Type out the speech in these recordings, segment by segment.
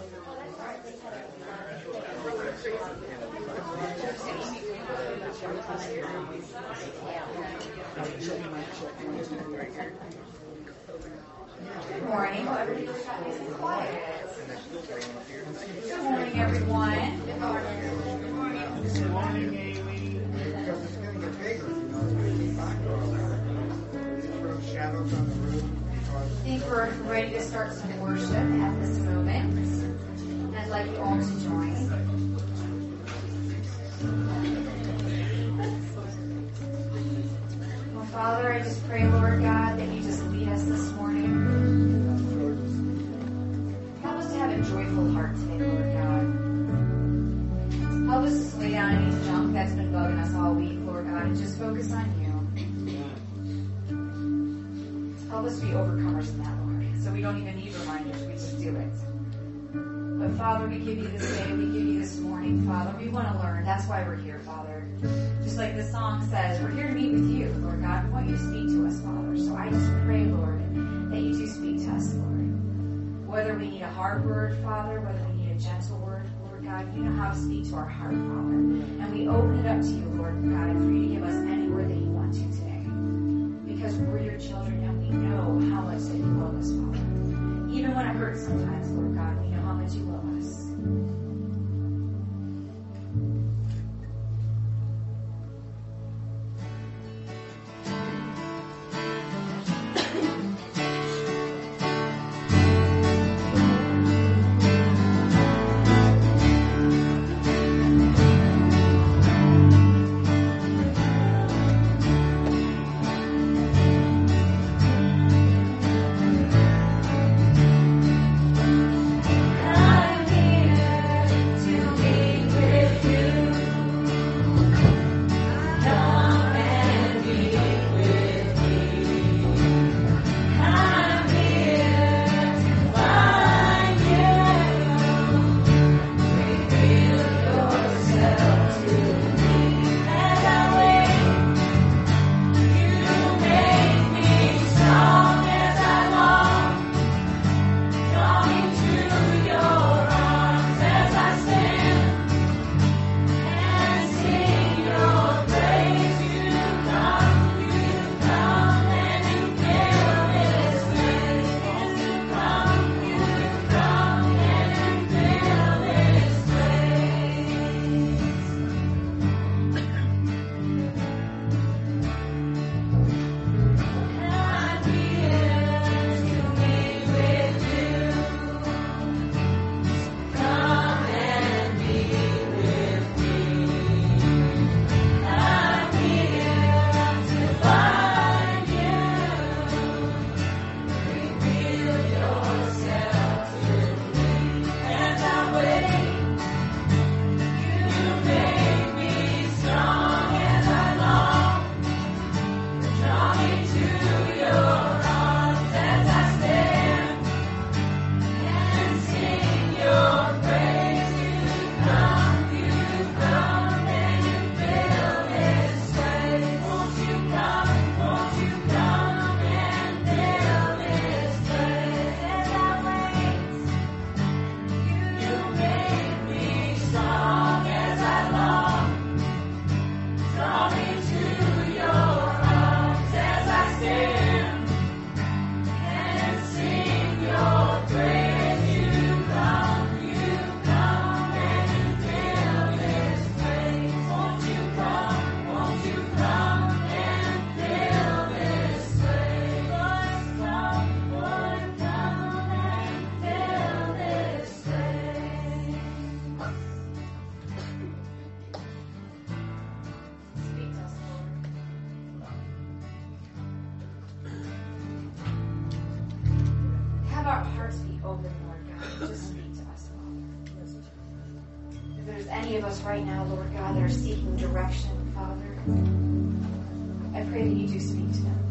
Good morning. Well, everybody was nice and quiet. Good morning, everyone. Good morning. Good morning, Amy. Because it's going to get bigger, it's going to keep on growing. These throw shadows on the roof. I think we're ready to start some worship at this moment. And I'd like you all to join. Well, Father, I just pray, Lord God, that you just lead us this morning. Help us to have a joyful heart today, Lord God. Help us to lay down any junk that's been bugging us all week, Lord God, and just focus on you. Help us be overcomers in that, Lord, so we don't even need reminders, we just do it. But Father, we give you this day, we give you this morning, Father. We want to learn. That's why we're here, Father. Just like the song says, we're here to meet with you, Lord God. We want you to speak to us, Father. So I just pray, Lord, that you do speak to us, Lord. Whether we need a hard word, Father, whether we need a gentle word, Lord God, you know how to speak to our heart, Father. And we open it up to you, Lord God, for you to give us any word that you want to today. Because we're your children and we know how much that you love us, Father. Even when it hurts sometimes, Lord God, we know how much you love us. Right now, Lord God, that are seeking direction, Father. I pray that you do speak to them,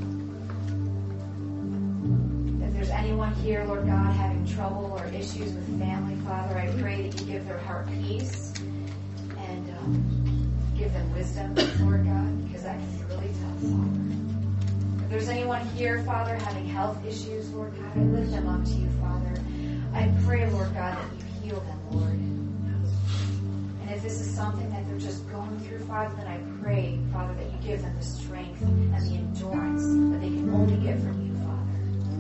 Lord. If there's anyone here, Lord God, having trouble or issues with family, Father, I pray that you give their heart peace and give them wisdom, Lord God, because that can be really tough, Father. If there's anyone here, Father, having health issues, Lord God, I lift them up to you, Father. I pray, Lord God, that you heal them, Lord. And if this is something that they're just going through, Father, then I pray, Father, that you give them the strength and the endurance that they can only get from you, Father.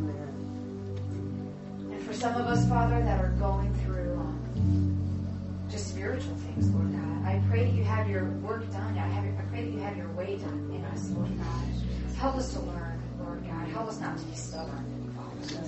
And for some of us, Father, that are going through just spiritual things, Lord God, I pray that you have your work done. I pray that you have your way done in us, Lord God. Help us to learn, Lord God. Help us not to be stubborn, Father.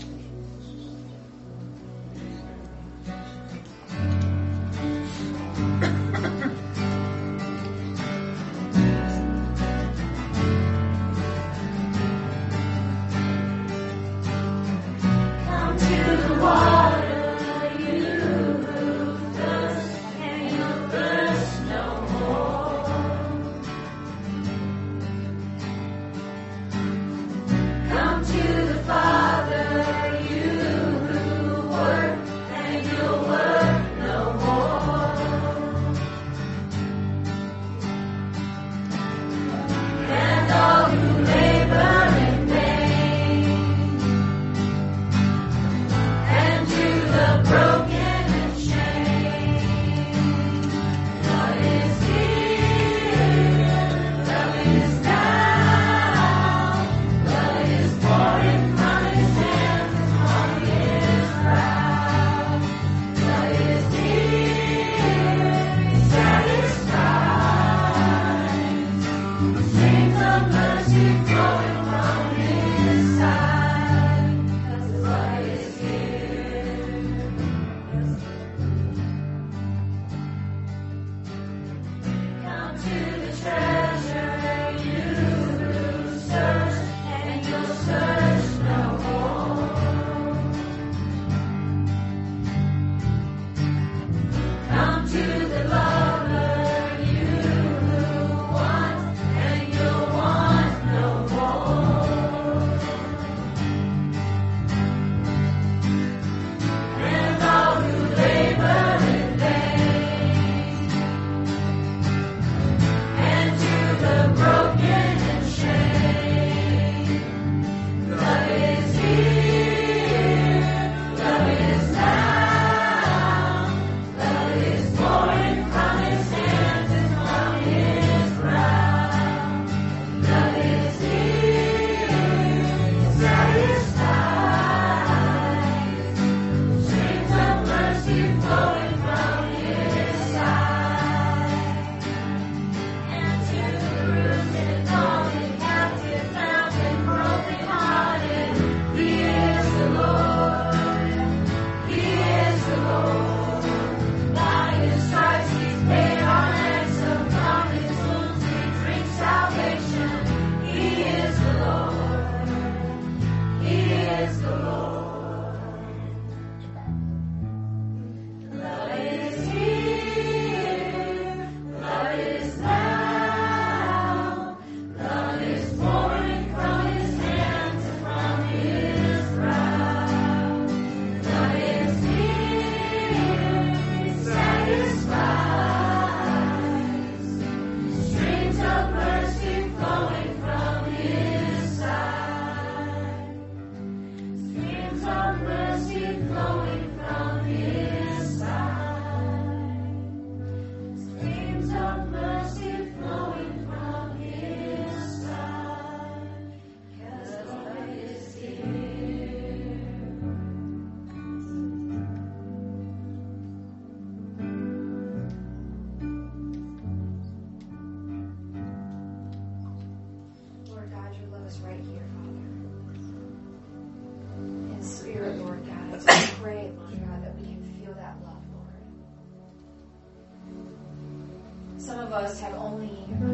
Some of us have only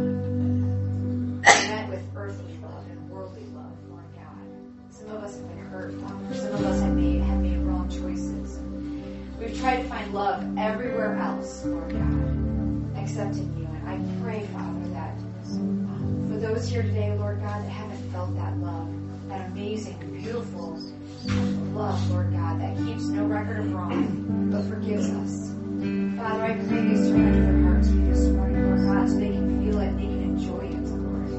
met with earthly love and worldly love, Lord God. Some of us have been hurt, Father. Some of us have made wrong choices. We've tried to find love everywhere else, Lord God, except in you. And I pray, Father, that for those here today, Lord God, that haven't felt that love, that amazing, beautiful love, Lord God, that keeps no record of wrong, but forgives us. Father, I pray you surrender their hearts to you this morning, Lord God, so they can feel it, they can enjoy it, Lord.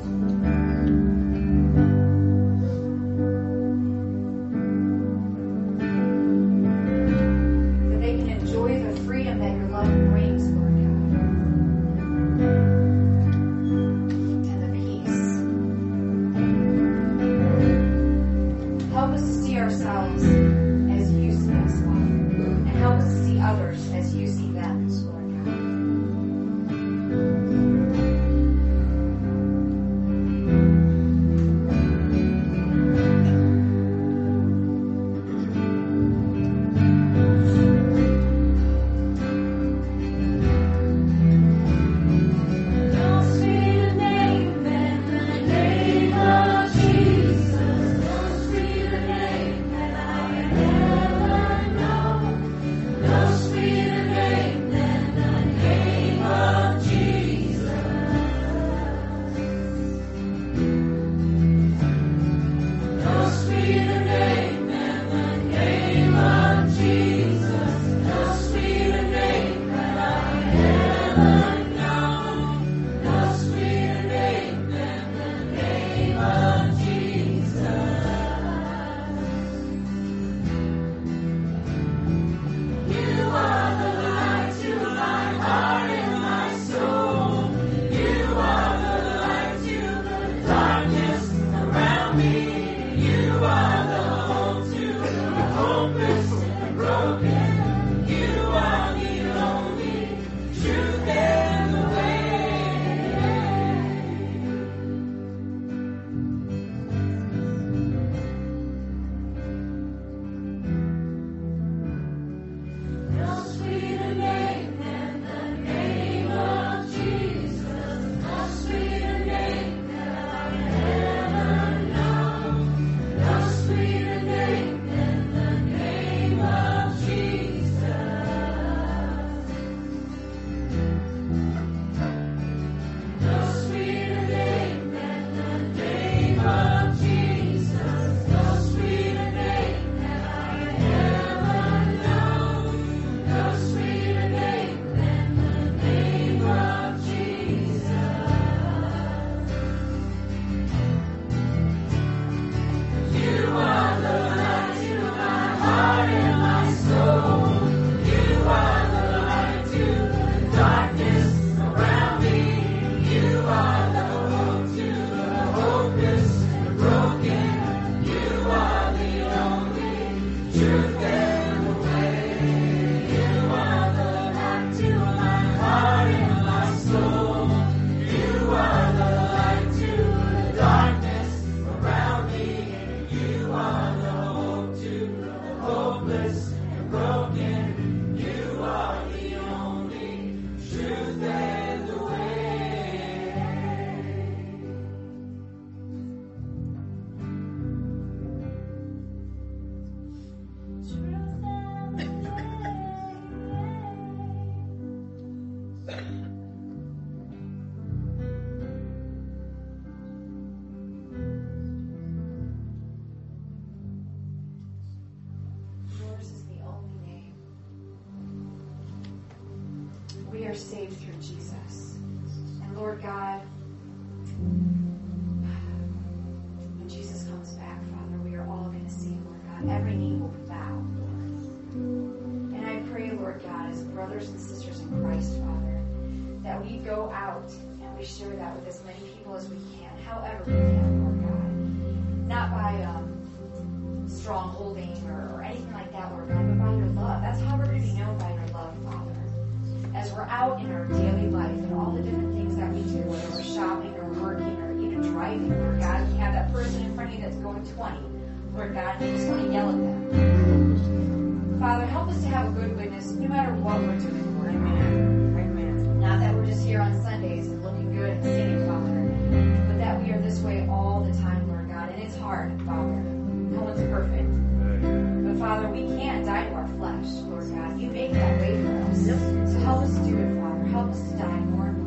we share that with as many people as we can, however we can, Lord God. Not by strong holding or anything like that, Lord God, but by your love. That's how we're going to be known, by your love, Father. As we're out in our daily life and all the different things that we do, whether we're shopping or working or even driving, Lord God, you have that person in front of you that's going 20, Lord God, and you just want to yell at them. Father, help us to have a good witness no matter what we're doing, Lord. Amen. Not that we're just here on Sundays and looking good and singing, Father, but that we are this way all the time, Lord God. And it's hard, Father. No one's perfect. But Father, we can't die to our flesh, Lord God. You make that way for us. So help us do it, Father. Help us to die more and more.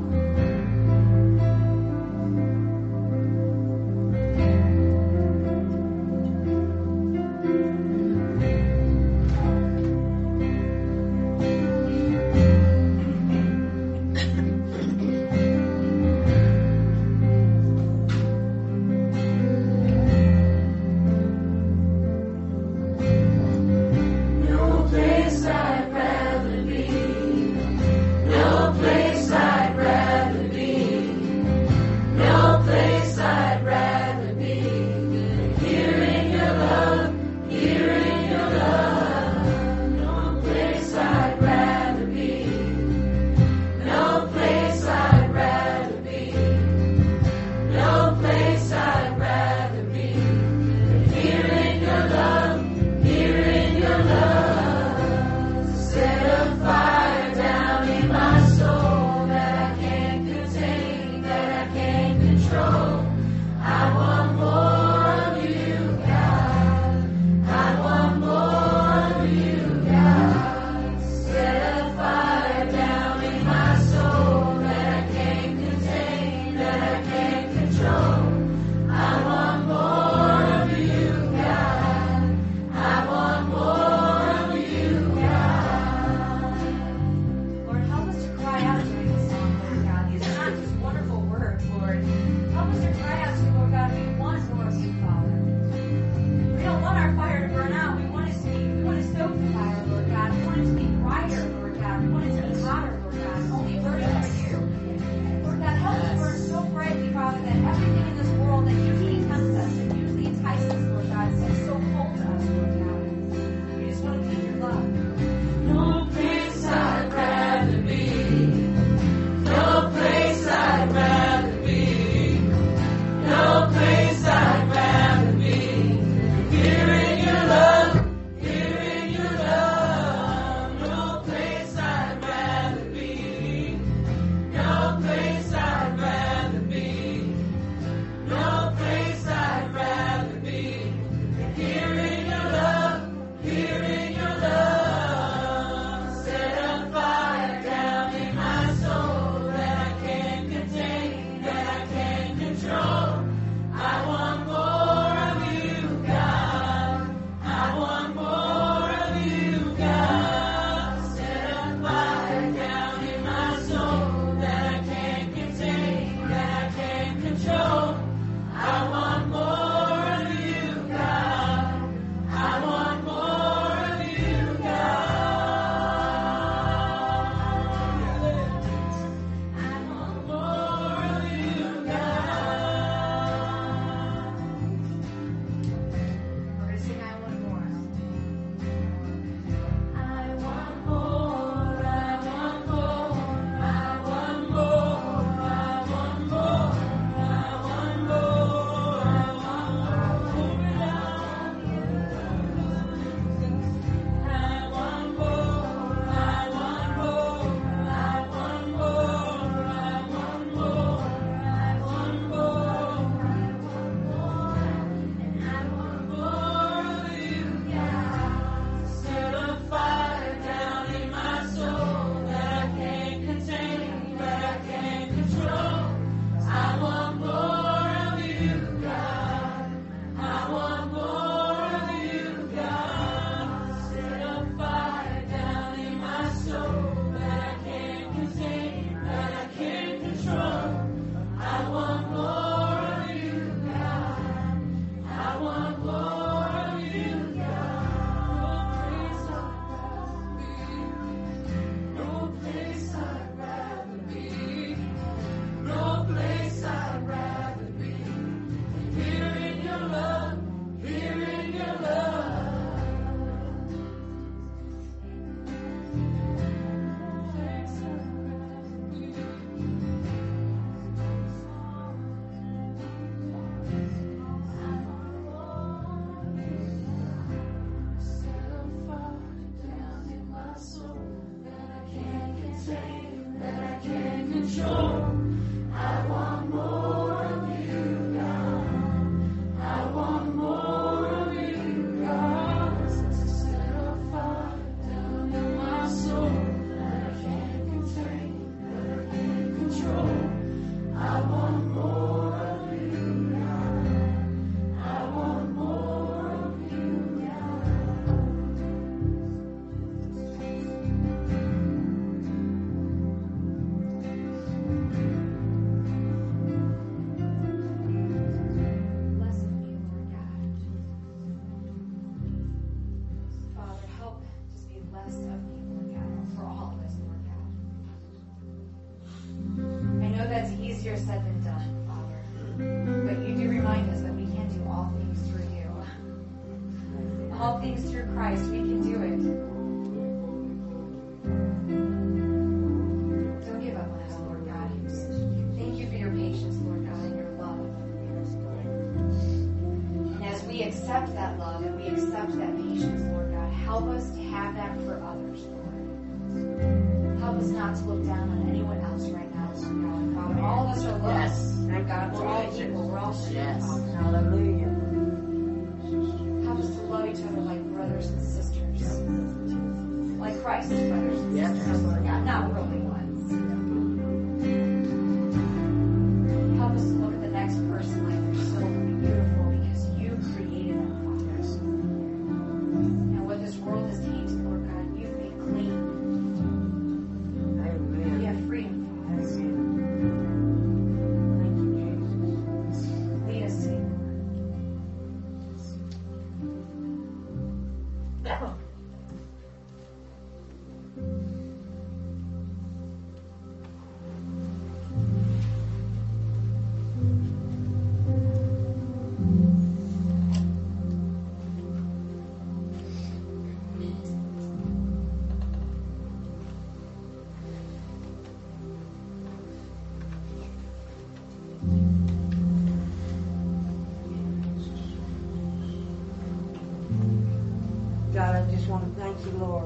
God, I just want to thank you, Lord,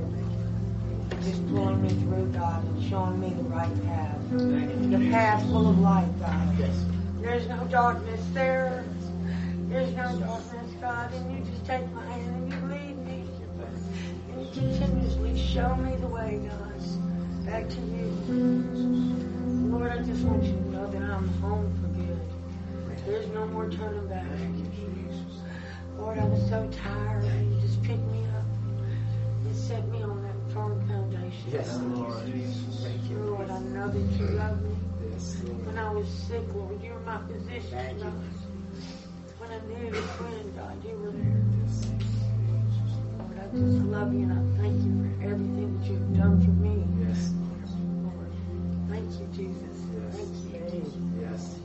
for just pulling me through, God, and showing me the right path. The path full of light, God. There's no darkness there. There's no darkness, God, and you just take my hand and you lead me. And you continuously show me the way, God, back to you. Lord, I just want you to know that I'm home for good. There's no more turning back. Lord, I was so tired, and you just picked me up and set me on that firm foundation. Yes, Lord. Thank you, Lord. I know that you love me. When I was sick, Lord, you were my physician, God. When I needed a friend, God, you were there. Lord, I just love you, and I thank you for everything that you've done for me. Yes. Lord, thank you, Jesus. Thank you, Jesus. Yes.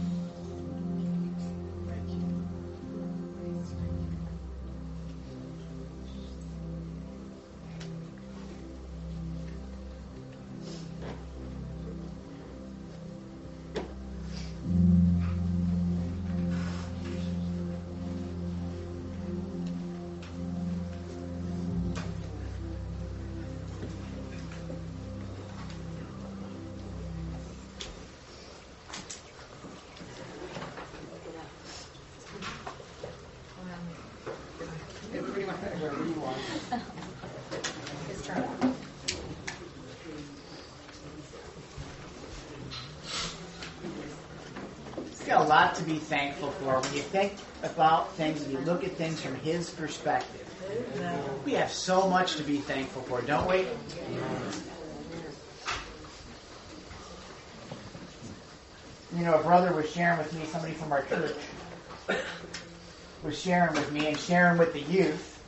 Thank you. A lot to be thankful for. When you think about things and you look at things from His perspective, we have so much to be thankful for, don't we? You know, a brother was sharing with me, somebody from our church was sharing with me and sharing with the youth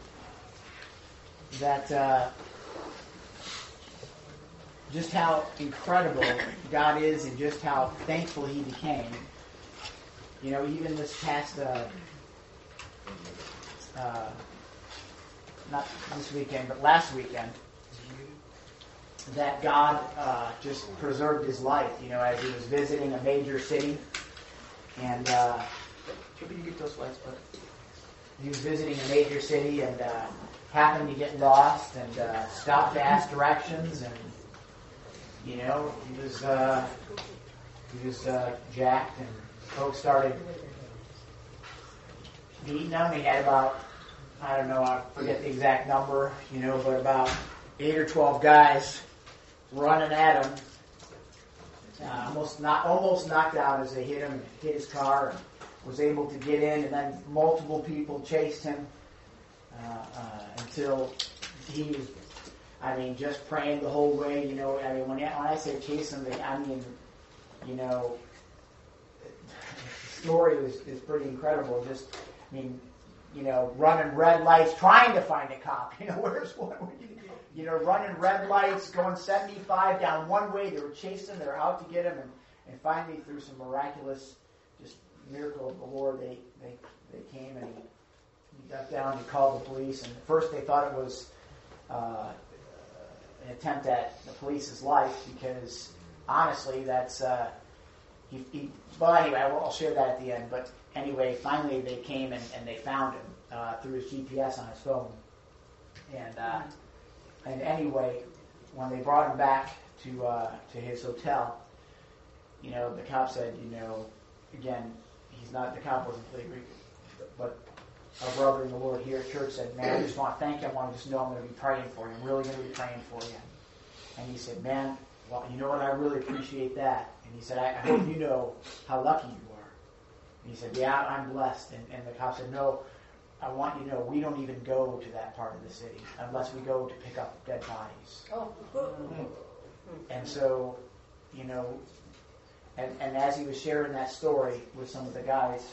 that just how incredible God is and just how thankful he became. You know, even this past, not this weekend, but last weekend, that God just preserved his life, you know, as he was visiting a major city. And Can you get those lights, bud? he was visiting a major city and happened to get lost and stopped to ask directions. And he was jacked, and folks started beating him. He had about, I don't know, I forget the exact number, but about 8 or 12 guys running at him, almost knocked out as they hit his car, and was able to get in, and then multiple people chased him until he was, just praying the whole way. When I say chase him, the story is pretty incredible. Just, running red lights, trying to find a cop. Where's one? Running red lights, going 75 down one way. They were chasing him. They were out to get him, and finally, through some miraculous, just miracle of the Lord, they came, and he got down. He called the police, and at first they thought it was an attempt at the police's life, because honestly, that's well, anyway, I'll share that at the end. But anyway, finally they came and they found him through his GPS on his phone. And anyway, when they brought him back to his hotel, the cop said, again, the cop wasn't fully agreed, but our brother in the Lord here at church said, man, I just want to thank you. I want to just know I'm going to be praying for you. I'm really going to be praying for you. And he said, man, well, you know what? I really appreciate that. And he said, I hope you know how lucky you are. And he said, yeah, I'm blessed. And the cop said, no, I want you to know we don't even go to that part of the city unless we go to pick up dead bodies. Oh. And so, and as he was sharing that story with some of the guys,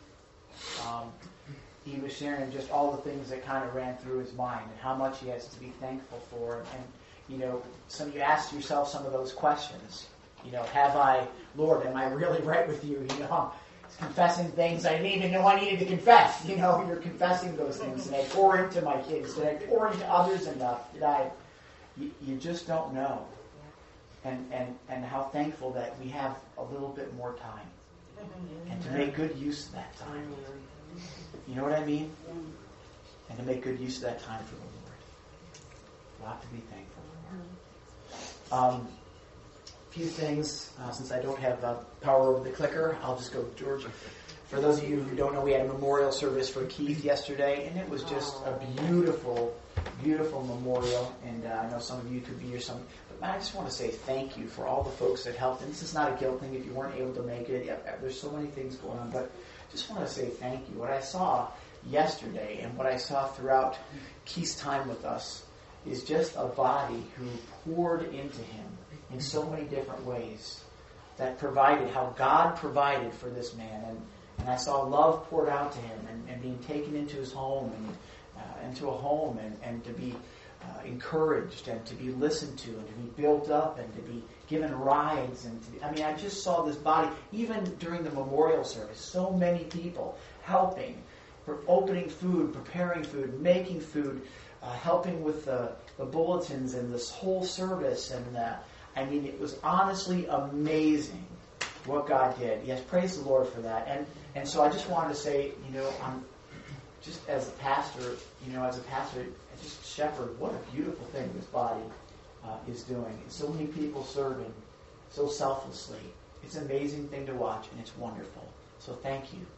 he was sharing just all the things that kind of ran through his mind and how much he has to be thankful for. And some of you asked yourself some of those questions. Lord, am I really right with you? I'm confessing things I didn't even know I needed to confess. You're confessing those things. Did I pour into my kids? Did I pour into others enough? You just don't know. And how thankful that we have a little bit more time. And to make good use of that time. You know what I mean? And to make good use of that time for the Lord. A lot to be thankful for. Few things, since I don't have power over the clicker, I'll just go, George. For those of you who don't know, we had a memorial service for Keith yesterday, and it was just a beautiful, beautiful memorial. And I know some of you could be here, but I just want to say thank you for all the folks that helped. And this is not a guilt thing if you weren't able to make it. There's so many things going on, but just want to say thank you. What I saw yesterday and what I saw throughout Keith's time with us is just a body who poured into him in so many different ways, that provided how God provided for this man. And I saw love poured out to him and being taken into his home and into a home and to be encouraged and to be listened to and to be built up and to be given rides. I just saw this body, even during the memorial service, so many people helping, for opening food, preparing food, making food, helping with the bulletins and this whole service. And it was honestly amazing what God did. Yes, praise the Lord for that. And so I just wanted to say, I'm just as a pastor, just shepherd, what a beautiful thing this body is doing. And so many people serving so selflessly. It's an amazing thing to watch, and it's wonderful. So thank you.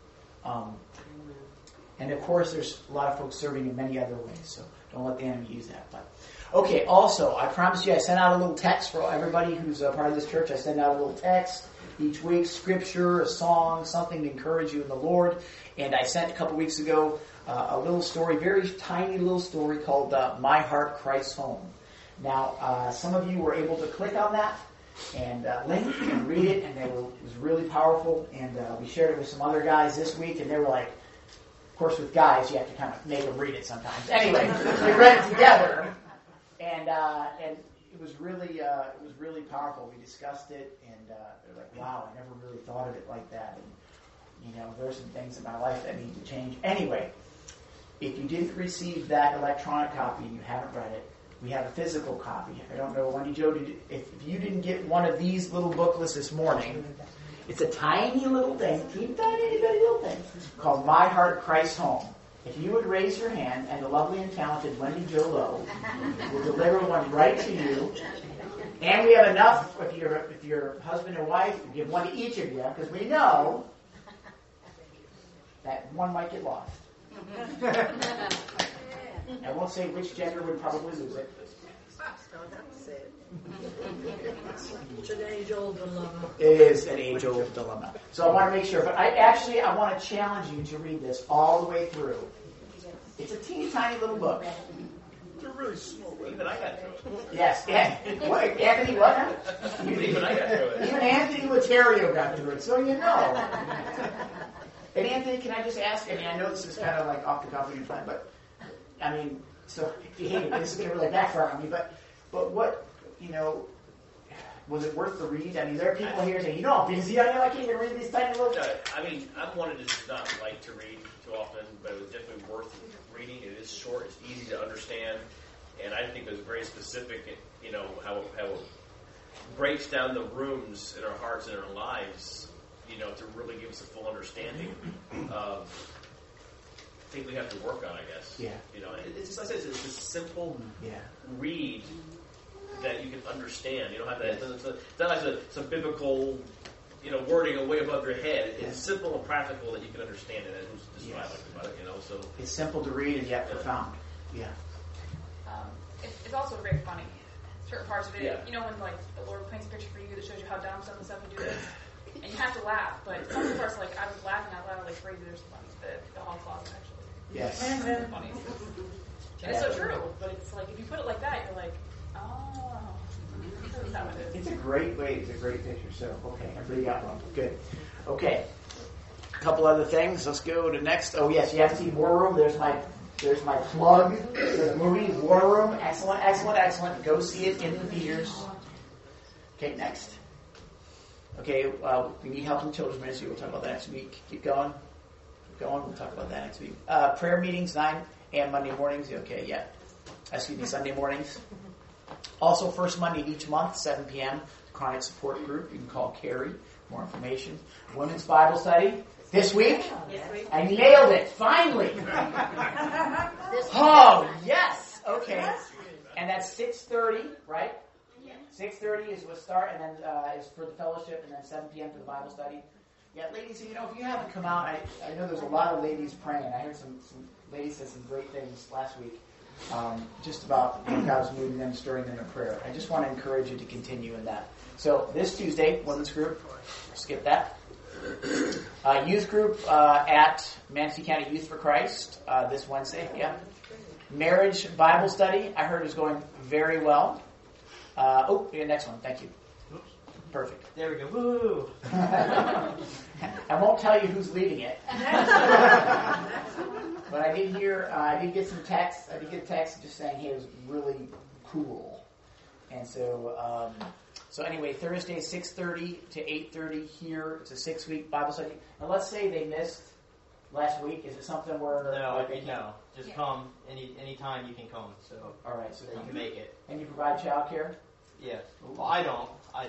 And of course, there's a lot of folks serving in many other ways, so don't let the enemy use that. But okay, also, I promised you I sent out a little text for everybody who's a part of this church. I send out a little text each week, scripture, a song, something to encourage you in the Lord. And I sent a couple weeks ago a little story, very tiny little story called My Heart Christ's Home. Now, some of you were able to click on that and link and read it, and it was really powerful. And we shared it with some other guys this week, and they were like, of course, with guys, you have to kind of make them read it sometimes. Anyway, we read it together, and it was really powerful. We discussed it, and they're like, "Wow, I never really thought of it like that." And there are some things in my life that need to change. Anyway, if you didn't receive that electronic copy and you haven't read it, we have a physical copy. I don't know, Wendy Jo, if you didn't get one of these little booklets this morning. It's a tiny little thing, tiny little thing, called My Heart Christ's Home. If you would raise your hand, and the lovely and talented Wendy Jo Lowe will deliver one right to you. And we have enough, if you're husband and wife, we give one to each of you, because we know that one might get lost. I won't say which gender would probably lose it. It's an age-old dilemma. It is an age-old dilemma. So I want to make sure, but I want to challenge you to read this all the way through. It's a teeny tiny little book. They're really small. Even I got through it. Yes, what, Anthony, what now? Even I got through it. Even Anthony Laterio got through it, so you know. And Anthony, can I just ask, I know this is kind of like off the cuff of your time, but, so if you hate it, this is going to really backfire on me, but what, was it worth the read? There are people here saying, how busy I am, I can't even read these tiny little... I'm one to just not like to read too often, but it was definitely worth reading. It is short, it's easy to understand, and I think it was very specific, how it breaks down the rooms in our hearts and our lives, to really give us a full understanding of things we have to work on, I guess. Yeah. It's just, like I said, it's a simple read that you can understand. You don't have that. It's not like some biblical, wording way above your head. It's simple and practical that you can understand it. That's just what I like about it. So it's simple to read and yet profound. Yeah. It's also very funny. Certain parts of it, Yeah. When like the Lord paints a picture for you that shows you how dumb some of the stuff you do is, and you have to laugh. But some of the parts, like I was laughing out loud, like crazy. There's the hall closet actually. Yes. It's funny. And it's so true, but it's like if you put it like that, you're like, oh. That's how it is. It's a great picture. So, okay, everybody got one. Good. Okay. A couple other things. Let's go to next. Oh, yes, you have to see War Room. There's my plug for the movie War Room. Excellent. Go see it in the theaters. Okay, next. Okay, we need help in the children's ministry. We'll talk about that next week. Keep going. We'll talk about that next week. Prayer meetings, 9 a.m. Monday mornings. Okay, yeah. Sunday mornings. Also, first Monday of each month, 7 p.m., Chronic Support Group. You can call Carrie for more information. Women's Bible Study this week. I nailed it, finally. Oh, yes. Okay. And that's 6:30, right? 6:30 is what start, and then is for the fellowship, and then 7 p.m. for the Bible study. Yeah, ladies, if you haven't come out, I know there's a lot of ladies praying. I heard some ladies said some great things last week. Just about God's moving them, stirring them in prayer. I just want to encourage you to continue in that. So this Tuesday, women's group, skip that. Youth group at Manatee County Youth for Christ this Wednesday. Yeah. Marriage Bible study, I heard is going very well. Next one. Thank you. Perfect. There we go. Woo! I won't tell you who's leading it. But I did get some text. I did get a text just saying, hey, it was really cool. And so, anyway, Thursday, 6:30 to 8:30 here. It's a 6-week Bible study. Now, let's say they missed last week. Is it something where... No. Just come anytime you can come. So, all right, so you can make it. And you provide childcare? Yes. Well, I don't.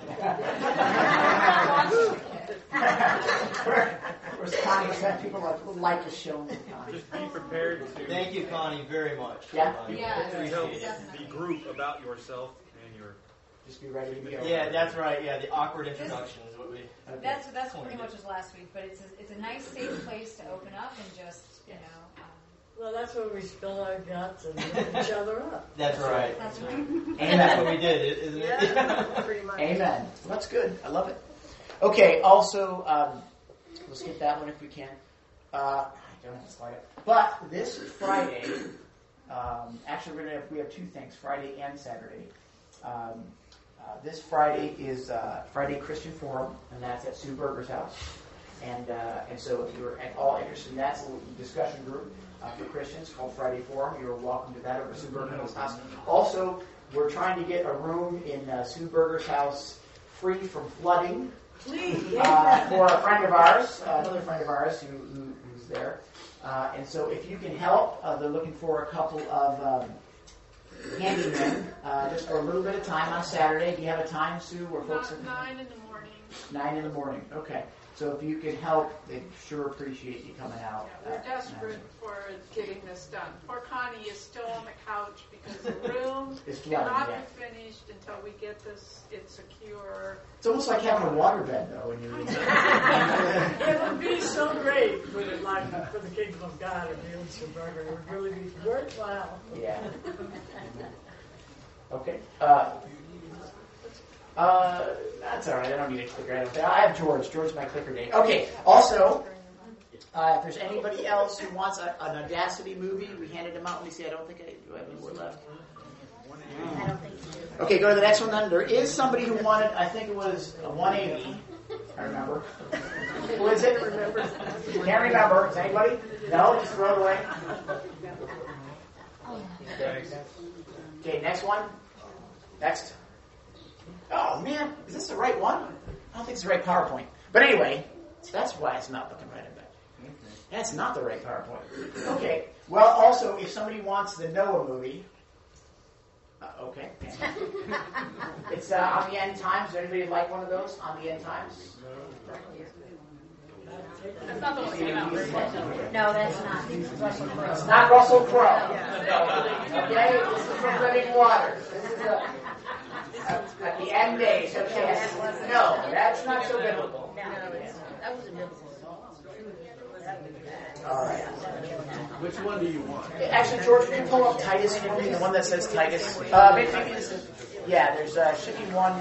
Where's Connie? People like to show me, Connie. just be prepared to. Thank you, Connie, very much. Yeah. Tell the group about yourself and your. Just be ready to go. Yeah, that's right. Yeah, the awkward introduction is what we. Okay. That's pretty much as last week, but it's a nice, safe place to open up and just Well, that's where we spill our guts and lift each other up. That's right. That's right. Amen. That's what we did, isn't it? Yeah, pretty much. Amen. Well, that's good. I love it. Okay. Also, we'll skip that one if we can. I don't have to slide it. But this Friday, actually, we have two things: Friday and Saturday. This Friday is Friday Christian Forum, and that's at Sue Berger's house. And so if you're at all interested in that, it's a little discussion group for Christians called Friday Forum. You're welcome to that over at Sue Berger's house. Also, we're trying to get a room in Sue Berger's house free from flooding. Please. For a friend of ours, another friend of ours who's there. And so if you can help, they're looking for a couple of handymen just for a little bit of time on Saturday. Do you have a time, Sue, where folks are... 9 in the morning. 9 in the morning, okay. So if you can help, they sure appreciate you coming out. We're desperate for getting this done. Poor Connie is still on the couch because the room cannot be finished until we get this secure. It's almost like having a waterbed, though, when you're It would be so great for the kingdom of God and the Ilsenberger. It would really be worthwhile. Yeah. Okay. That's all right. I don't need a clicker. I have George. George's my clicker day. Okay. Also, if there's anybody else who wants an Audacity movie, we handed them out. Let me see. I don't think I do. I have any more left. I don't think so. Okay, go to the next one then. There is somebody who wanted, I think it was a 180. I remember. Who is it? Can't remember. Is anybody? No? Just throw it away. Okay, next one. Next. Oh, man. Is this the right one? I don't think it's the right PowerPoint. But anyway, that's why it's not looking right. That's not the right PowerPoint. Okay. Well, also, if somebody wants the Noah movie, okay. It's on the End Times. Does anybody like one of those on the End Times? That's not the one that came out. No, that's not. It's not Russell Crowe. Okay, this is from Living Waters. This is at the end days. Okay. No, that's not so biblical. No, that wasn't biblical at all. All right. Which one do you want? Actually, George, can you pull up Titus for me? The one that says Titus. Maybe this is. Yeah, there's should be one.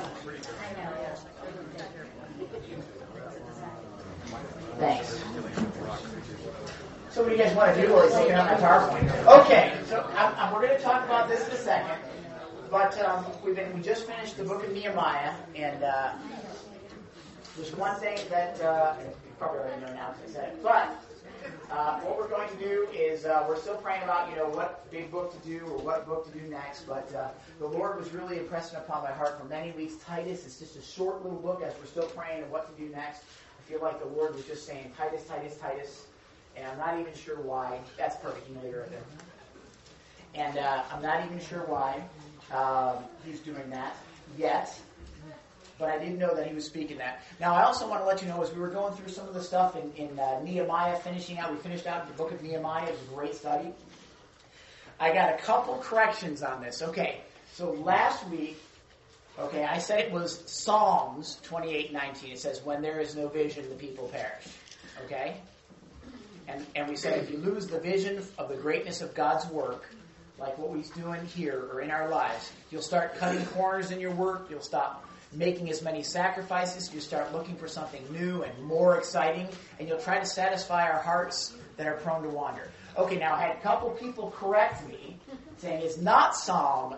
Thanks. So what do you guys want to do while he's taking out my PowerPoint? Okay, so we're going to talk about this in a second. But we just finished the book of Nehemiah, and there's one thing that you probably already know now because I said it. But what we're going to do is we're still praying about what big book to do or what book to do next. But the Lord was really impressing upon my heart for many weeks. Titus is just a short little book as we're still praying of what to do next. I feel like the Lord was just saying Titus, Titus, Titus, and I'm not even sure why. That's perfect, you know, right there. And I'm not even sure why he's doing that yet, but I didn't know that he was speaking that. Now, I also want to let you know, as we were going through some of the stuff in Nehemiah, we finished out the book of Nehemiah. It was a great study. I got a couple corrections on this. Okay, so last week, I said it was Psalms 28:19. It says, when there is no vision, the people perish. Okay? And we said if you lose the vision of the greatness of God's work, like what he's doing here or in our lives, you'll start cutting corners in your work. You'll stop making as many sacrifices. You start looking for something new and more exciting, and you'll try to satisfy our hearts that are prone to wander. Okay, now I had a couple people correct me, saying it's not Psalm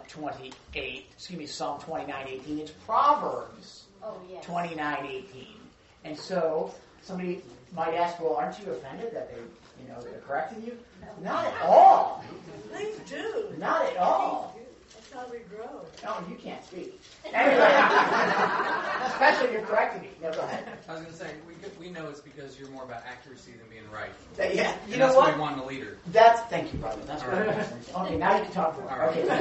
29:18. It's Proverbs 29:18. And so somebody might ask, well, aren't you offended that they're correcting you? Not at all. Please do. Not at all. That's how we grow. No, you can't speak. Anyway, especially if you're correcting me. No, go ahead. I was going to say, we know it's because you're more about accuracy than being right. Yeah, you know what? That's why we want a leader. Thank you, brother. That's right. Okay, now you can talk more. Right. Okay.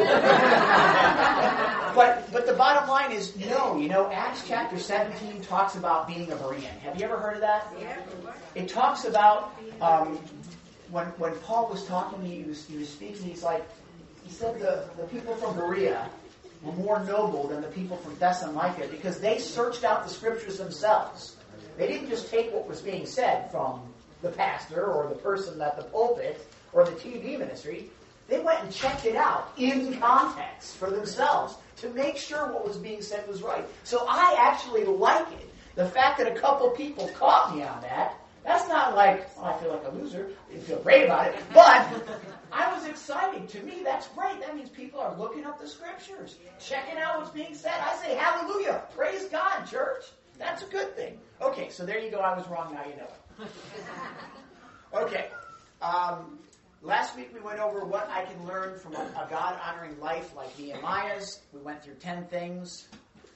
But the bottom line is, no. Acts chapter 17 talks about being a Berean. Have you ever heard of that? Yeah. It talks about when Paul was talking, he was speaking. He said the people from Berea were more noble than the people from Thessalonica because they searched out the scriptures themselves. They didn't just take what was being said from the pastor or the person at the pulpit or the TV ministry. They went and checked it out in context for themselves to make sure what was being said was right. So I actually like it. The fact that a couple people caught me on that, that's not like, I feel like a loser. I didn't feel great about it. But I was excited. To me, that's great. That means people are looking up the scriptures, checking out what's being said. I say, hallelujah. Praise God, church. That's a good thing. Okay, so there you go. I was wrong. Now you know it. Okay. Last week we went over what I can learn from a God-honoring life like Nehemiah's. We went through 10 things.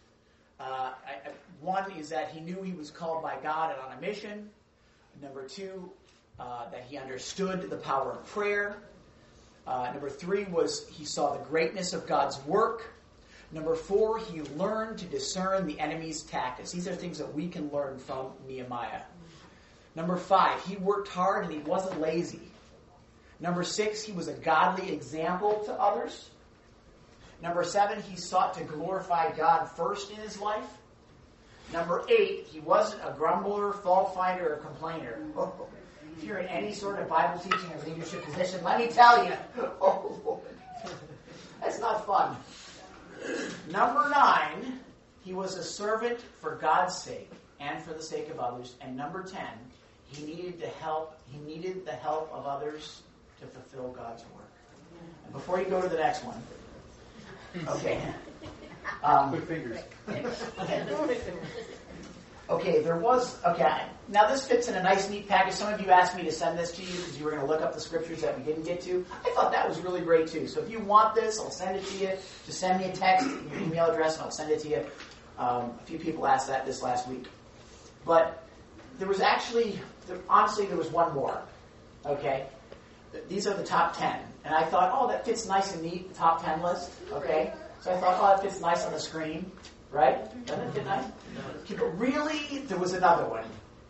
One is that he knew he was called by God and on a mission. Number 2, that he understood the power of prayer. Number 3 was he saw the greatness of God's work. Number 4, he learned to discern the enemy's tactics. These are things that we can learn from Nehemiah. Number 5, he worked hard and he wasn't lazy. Number 6, he was a godly example to others. Number 7, he sought to glorify God first in his life. Number 8, he wasn't a grumbler, fault finder, or complainer. Oh, if you're in any sort of Bible teaching or leadership position, let me tell you, oh Lord, that's not fun. Number 9, he was a servant for God's sake and for the sake of others. And number 10, he needed the help of others to fulfill God's work. And before you go to the next one, okay. Quick fingers. Now this fits in a nice, neat package. Some of you asked me to send this to you because you were going to look up the scriptures that we didn't get to. I thought that was really great too. So if you want this, I'll send it to you. Just send me a text, your email address, and I'll send it to you. A few people asked that this last week. But there was honestly, there was one more. Okay? These are the top 10. And I thought, that fits nice and neat, the top 10 list. Okay? So I thought, that fits nice on the screen. Right? Doesn't it fit nice? Okay, but really, there was another one.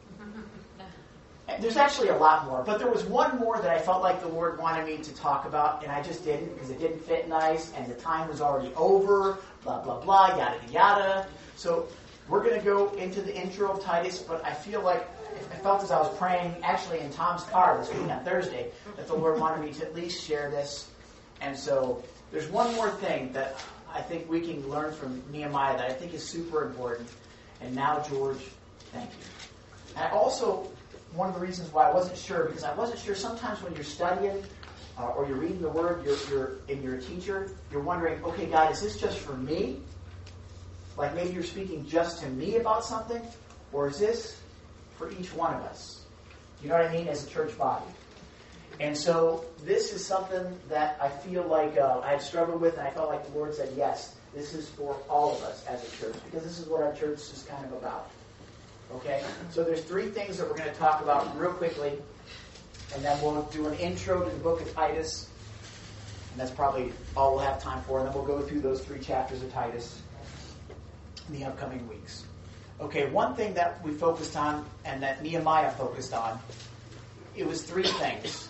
And there's actually a lot more, but there was one more that I felt like the Lord wanted me to talk about, and I just didn't because it didn't fit nice, and the time was already over, blah, blah, blah, yada, yada. So we're going to go into the intro of Titus, but I felt as I was praying, actually in Tom's car this week on Thursday, that the Lord wanted me to at least share this. And so there's one more thing that I think we can learn from Nehemiah that I think is super important. And now, George, thank you. And also, one of the reasons why I wasn't sure, because I wasn't sure sometimes when you're studying or you're reading the Word, you're a teacher, you're wondering, okay, God, is this just for me? Like maybe you're speaking just to me about something? Or is this for each one of us? You know what I mean? As a church body. And so this is something that I feel like I had struggled with, and I felt like the Lord said, yes, this is for all of us as a church, because this is what our church is kind of about. Okay? So there's 3 things that we're going to talk about real quickly, and then we'll do an intro to the book of Titus, and that's probably all we'll have time for, and then we'll go through those 3 chapters of Titus in the upcoming weeks. Okay, one thing that we focused on, and that Nehemiah focused on, it was 3 things.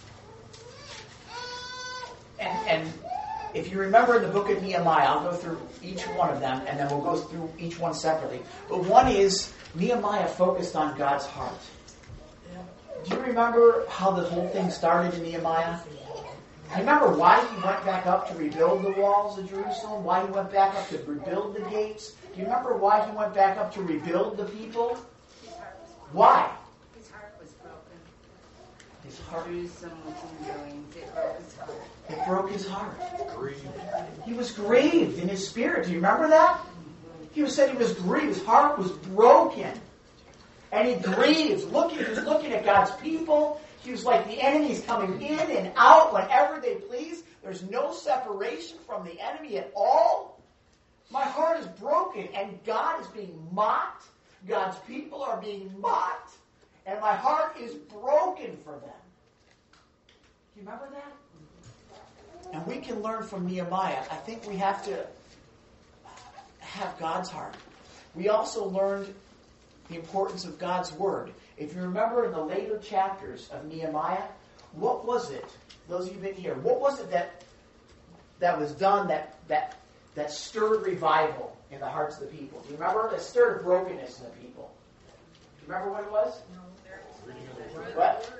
And if you remember in the book of Nehemiah, I'll go through each one of them, and then we'll go through each one separately. But one is, Nehemiah focused on God's heart. Do you remember how the whole thing started in Nehemiah? Do you remember why he went back up to rebuild the walls of Jerusalem? Why he went back up to rebuild the gates? Do you remember why he went back up to rebuild the people? Why? His heart was broken. His heart. Jerusalem was in ruins. It broke his heart. It broke his heart. Grieved. He was grieved in his spirit. Do you remember that? He said he was grieved. His heart was broken. And he grieves. He was looking at God's people. He was like, the enemy's coming in and out whenever they please. There's no separation from the enemy at all. My heart is broken, and God is being mocked. God's people are being mocked, and my heart is broken for them. Do you remember that? And we can learn from Nehemiah. I think we have to have God's heart. We also learned the importance of God's Word. If you remember in the later chapters of Nehemiah, what was it, those of you who've been here, what was it that was done that stirred revival in the hearts of the people? Do you remember? That stirred brokenness in the people. Do you remember what it was? What?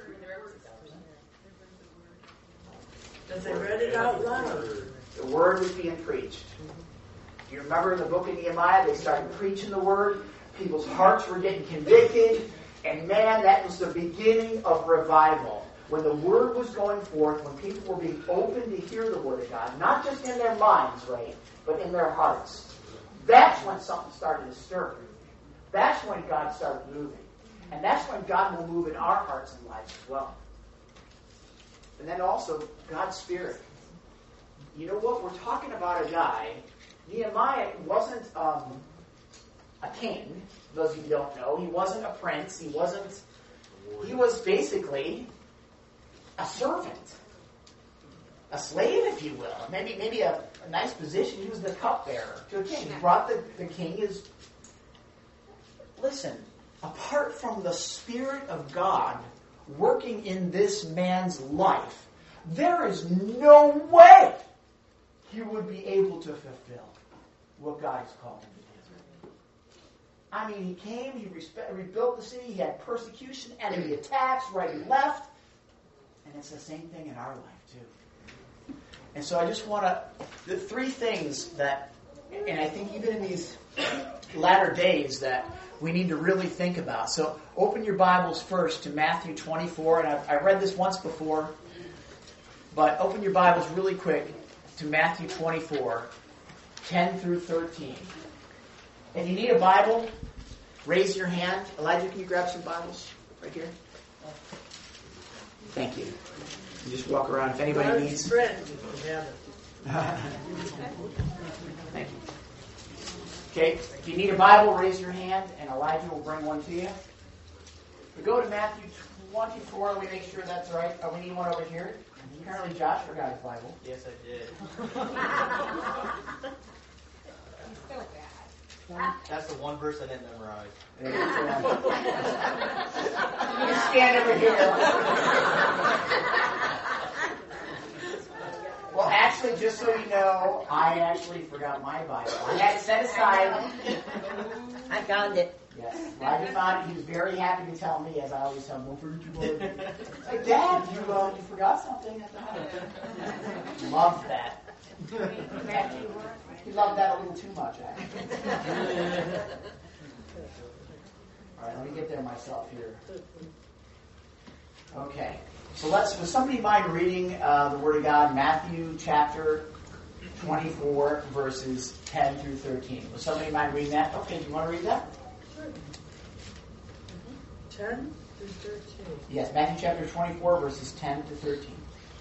That they read it out loud. The Word was being preached. Do you remember in the book of Nehemiah, they started preaching the Word. People's hearts were getting convicted. And man, that was the beginning of revival. When the Word was going forth, when people were being open to hear the Word of God, not just in their minds, right, but in their hearts. That's when something started to stir. That's when God started moving. And that's when God will move in our hearts and lives as well. And then also, God's Spirit. You know what? We're talking about a guy. Nehemiah wasn't a king. Those of you who don't know, he wasn't a prince. He was basically a servant. a slave, if you will. Maybe a nice position. He was the cupbearer to a king. He brought the king his... Listen, apart from the Spirit of God working in this man's life, there is no way he would be able to fulfill what God has called him to do. I mean, he came, he rebuilt the city, he had persecution, enemy attacks right and left, and it's the same thing in our life too. And so I just want to, the three things that, and I think even in these latter days that we need to really think about. So open your Bibles first to Matthew 24, and I read this once before, but open your Bibles really quick to Matthew 24, 10 through 13. If you need a Bible, raise your hand. Elijah, can you grab some Bibles right here? Thank you. You just walk around if anybody needs. Friend, yeah. Thank you. Okay, if you need a Bible, raise your hand, and Elijah will bring one to you. We go to Matthew 24. We make sure that's right. Oh, we need one over here. Apparently, Josh forgot his Bible. Yes, I did. He's so bad. That's the one verse I didn't memorize. You stand over here. Well, actually, just so you know, I actually forgot my Bible. I had it set aside. I found it. Yes, Elijah found it. He was very happy to tell me, as I always tell him, "Well, forget your Bible." Like, Dad, you forgot something at the house. Loved that. He loved that a little too much, actually. All right, let me get there myself here. Okay, so would somebody mind reading the Word of God, Matthew chapter 24, verses 10 through 13. Would somebody mind reading that? Okay, do you want to read that? 10 through 13. Yes, Matthew chapter 24, verses 10 to 13.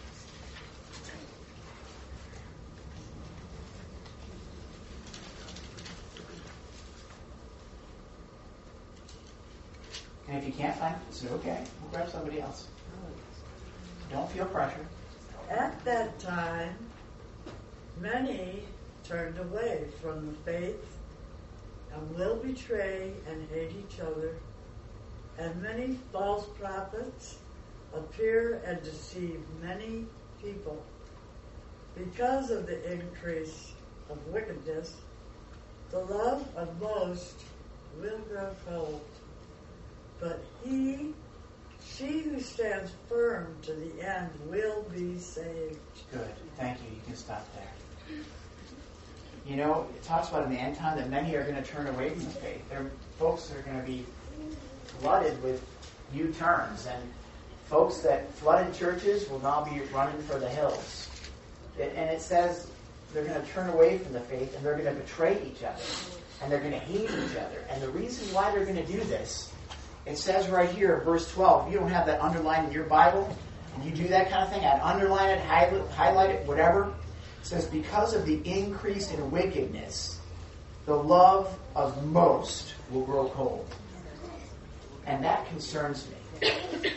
And if you can't find it, it's okay. We'll grab somebody else. Don't feel pressure. At that time, many turned away from the faith and will betray and hate each other, and many false prophets appear and deceive many people. Because of the increase of wickedness, the love of most will grow cold. But she who stands firm to the end will be saved. Good. Thank you. You can stop there. You know, it talks about in the end time that many are going to turn away from the faith. Folks are going to be flooded with U-turns, and folks that flooded churches will now be running for the hills. And it says they're going to turn away from the faith, and they're going to betray each other, and they're going to hate each other. And the reason why they're going to do this, it says right here, verse 12, if you don't have that underlined in your Bible, and you do that kind of thing, I'd underline it, highlight it, whatever. It says, because of the increase in wickedness, the love of most will grow cold. And that concerns me.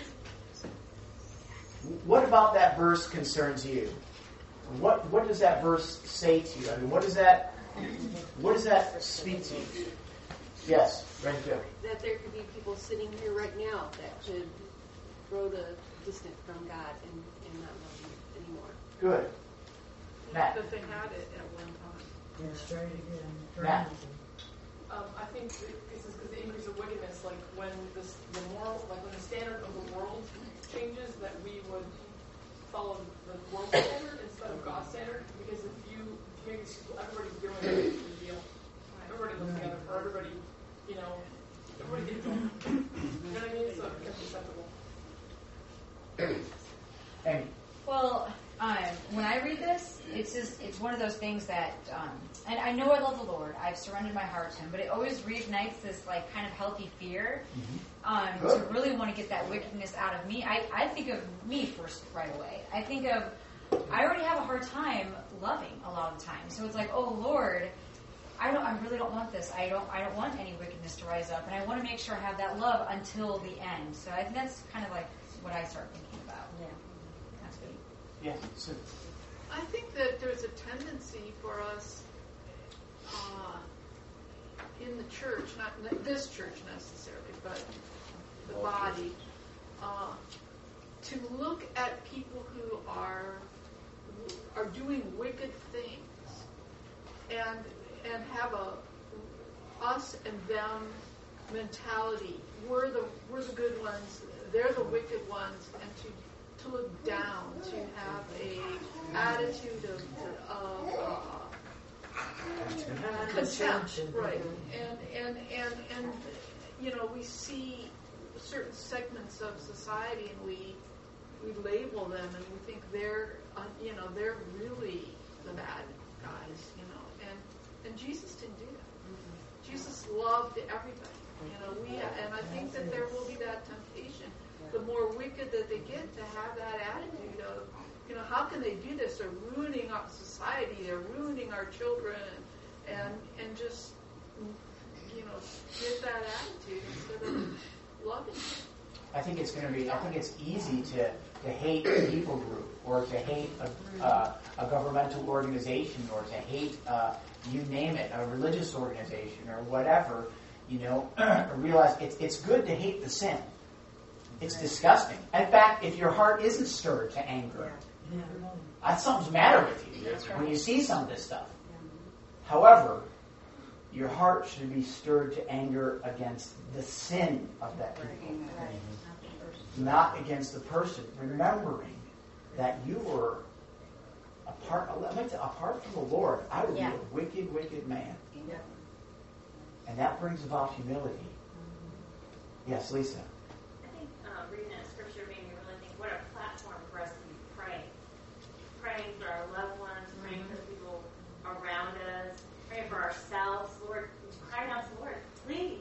What about that verse concerns you? What does that verse say to you? I mean, what does that speak to you? Yes, right, Joe. That there could be people sitting here right now that could grow distant from God and not love Him anymore. Good. Matt. That they had it at one time. Yes, try it again. Matt. I think this is because the increase of wickedness, like when the moral, like when the standard of the world changes, that we would follow the world standard instead of God's standard. Because if you make this, everybody's doing it, it's a deal. Everybody lives together, or everybody, everybody gets on. You know what I mean? So it becomes acceptable. Amy. Well, when I read this, it's one of those things that, and I know I love the Lord. I've surrendered my heart to Him, but it always reignites this like kind of healthy fear to really want to get that wickedness out of me. I think of me first right away. I think of I already have a hard time loving a lot of the time, so it's like, oh Lord, I really don't want this. I don't want any wickedness to rise up, and I want to make sure I have that love until the end. So I think that's kind of like what I start thinking about. Yeah, that's good. Yes. So, I think that there's a tendency for us in the church, not this church necessarily, but the body, to look at people who are doing wicked things and have a us and them mentality. We're the good ones, they're the wicked ones, and to look down, to have a attitude of contempt, right? And we see certain segments of society, and we label them, and we think they're really the bad guys, and Jesus didn't do that. Jesus loved everybody, and I think that there will be that temptation. The more wicked that they get, to have that attitude of, how can they do this? They're ruining our society. They're ruining our children, and just, get that attitude instead of loving them. I think it's easy to hate a people group, or to hate a governmental organization, or to hate, you name it, a religious organization, or whatever, realize it's good to hate the sin. It's disgusting. In fact, if your heart isn't stirred to anger, something's the matter with you when you see some of this stuff. However, your heart should be stirred to anger against the sin of that people, not against the person. Remembering that you were apart from the Lord, I would be a wicked, wicked man. And that brings about humility. Yes, Lisa. Reading that scripture made me really think, what a platform for us to be praying. Praying for our loved ones, praying for the people around us, praying for ourselves. Lord, crying out to the Lord, please,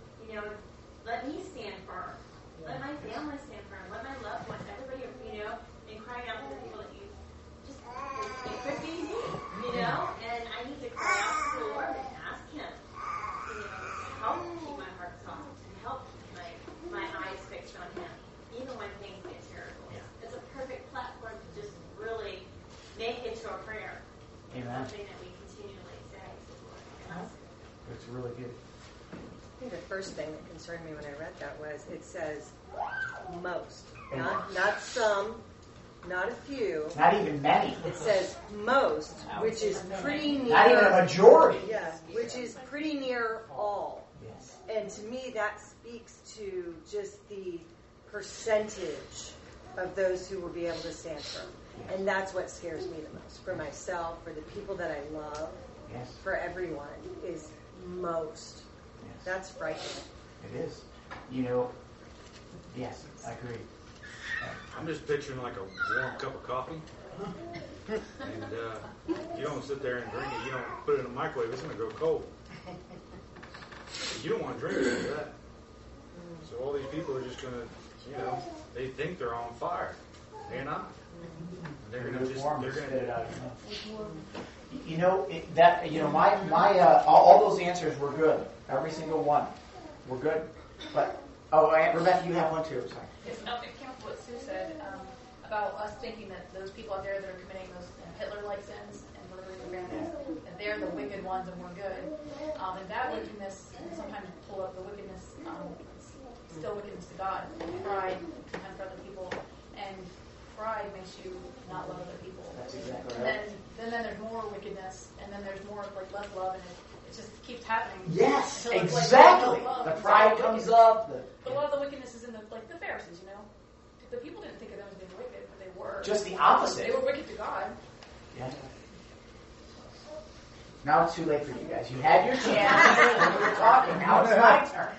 let me stand firm. Let my family stand firm. Let my loved ones, everybody, and crying out to the people that you just, it could be me, and I need to cry out to the Lord and ask Him, to help keep my heart soft, and help keep my eyes fixed on Him, even when things get terrible. Yeah. It's a perfect platform to just really make it to a prayer. Amen. Something that we continually say to the Lord. It's really good. I think the first thing that concerned me when I read that was it says most. Not some, not a few. Not even many. It says most, which is pretty near. Not even a majority. Yeah, which is pretty near all. Yes. And to me, that speaks to just the percentage of those who will be able to stand firm. And that's what scares me the most. For myself, for the people that I love, for everyone, is most. Yes. That's frightening. It is. Yes, I agree. I'm just picturing like a warm cup of coffee. And you don't sit there and drink it. You don't put it in the microwave. It's going to go cold. You don't want to drink it like that. So all these people are just going to, they think they're on fire. They're not. They're going to just, they're going to all those answers were good. Every single one were good. But Rebecca, you have one too. Sorry. It came up what Sue said about us thinking that those people out there that are committing those Hitler-like sins and murdering their families, that they're the wicked ones and we're good. And that wickedness, and sometimes pull up the wickedness, still wickedness to God. Pride, sometimes for other people, and pride makes you not love other people. That's exactly right. Then there's more wickedness, and then there's more less love, and it just keeps happening. Yes, exactly. The pride comes up. But a lot of the wickedness is in the Pharisees, The people didn't think of them as being wicked, but they were. Just the opposite. They were wicked to God. Yeah. Now it's too late for you guys. You had your chance when you were talking. Now it's my turn.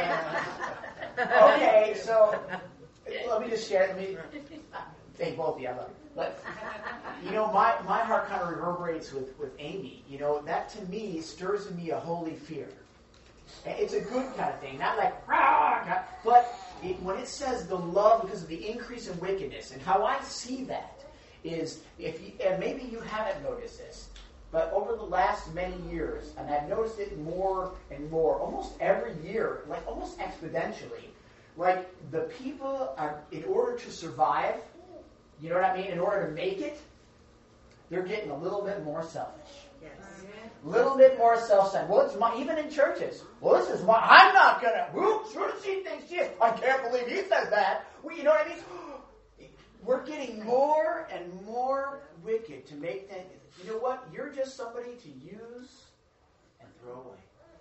Okay, so let me just share. Thank both of you. But my heart kind of reverberates with Amy. That to me stirs in me a holy fear. It's a good kind of thing, not like but when it says the love because of the increase in wickedness, and how I see that is, and maybe you haven't noticed this, but over the last many years, and I've noticed it more and more, almost every year, almost exponentially, the people are, in order to survive, you know what I mean, in order to make it, they're getting a little bit more selfish. Yes. A little bit more self-centered. Well, it's my, even in churches. Well, this is my, I'm not going to, whoops, who does she think she is? I can't believe he says that. Well, you know what I mean? We're getting more and more wicked to make things, you know what? You're just somebody to use and throw away.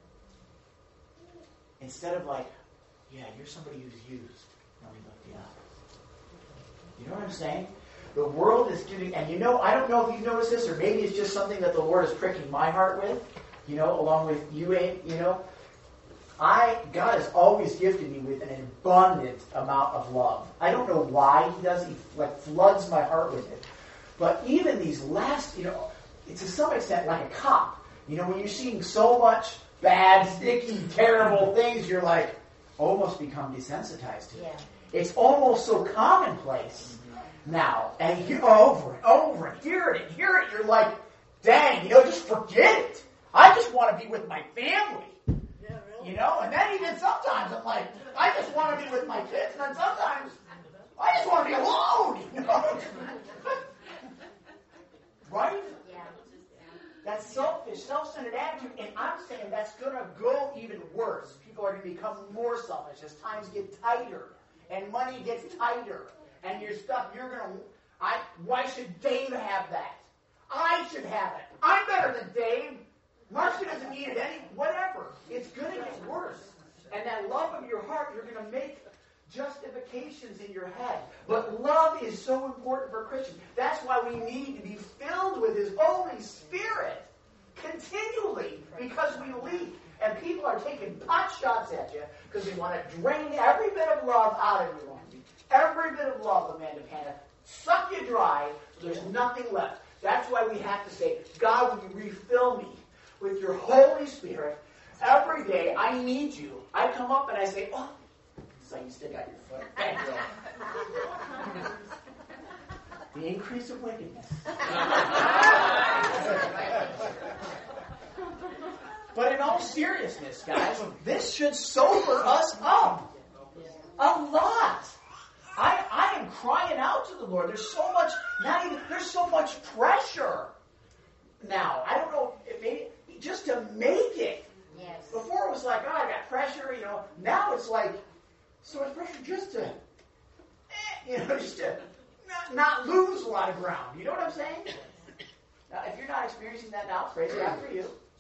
Instead of like, yeah, you're somebody who's used. Let me look you up. You know what I'm saying? The world is getting, and you know, I don't know if you've noticed this, or maybe it's just something that the Lord is pricking my heart with, you know, along with you, you know. God has always gifted me with an abundant amount of love. I don't know why He does. He like floods my heart with it. But even these last, you know, it's to some extent like a cop. You know, when you're seeing so much bad, sticky, terrible things, you're like, almost become desensitized to it. Yeah. It's almost so commonplace now. And you over and over and hear it, you're like, dang, you know, just forget it. I just want to be with my family. Yeah, really? You know, and then even sometimes I'm like, I just want to be with my kids, and then sometimes I just want to be alone, you know? Right? Yeah. That selfish, self-centered attitude, and I'm saying that's going to go even worse. People are going to become more selfish as times get tighter, and money gets tighter, and your stuff, you're going to, why should Dave have that? I should have it. I'm better than Dave. Marcia doesn't need it whatever. It's going to get worse. And that love of your heart, you're going to make justifications in your head. But love is so important for Christians. That's why we need to be filled with His Holy Spirit continually, because we leak. And people are taking pot shots at you because they want to drain every bit of love out of you. Every bit of love, Amanda Panna, suck you dry so there's nothing left. That's why we have to say, God, will you refill me with your Holy Spirit every day? I need you. I come up and I say, oh, so you still got your foot. Thank you. The increase of wickedness. But in all seriousness, guys, this should sober us up a lot. I am crying out to the Lord. There's so much, there's so much pressure now. I don't know, maybe just to make it. Yes. Before it was like, oh, I got pressure, you know. Now it's like, so much pressure just to, just to not lose a lot of ground. You know what I'm saying? Now, if you're not experiencing that now, praise God for you.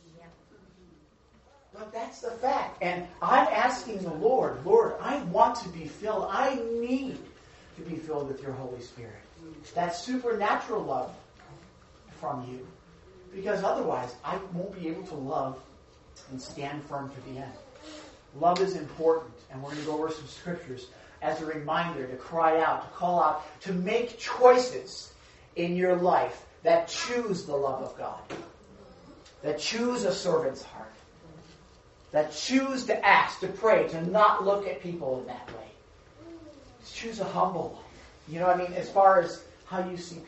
But that's the fact. And I'm asking the Lord, I want to be filled. I need to be filled with your Holy Spirit. That supernatural love from you. Because otherwise, I won't be able to love and stand firm to the end. Love is important. And we're going to go over some scriptures as a reminder to cry out, to call out, to make choices in your life that choose the love of God. That choose a servant's heart. That choose to ask, to pray, to not look at people in that way. Choose a humble life. You know what I mean? As far as how you see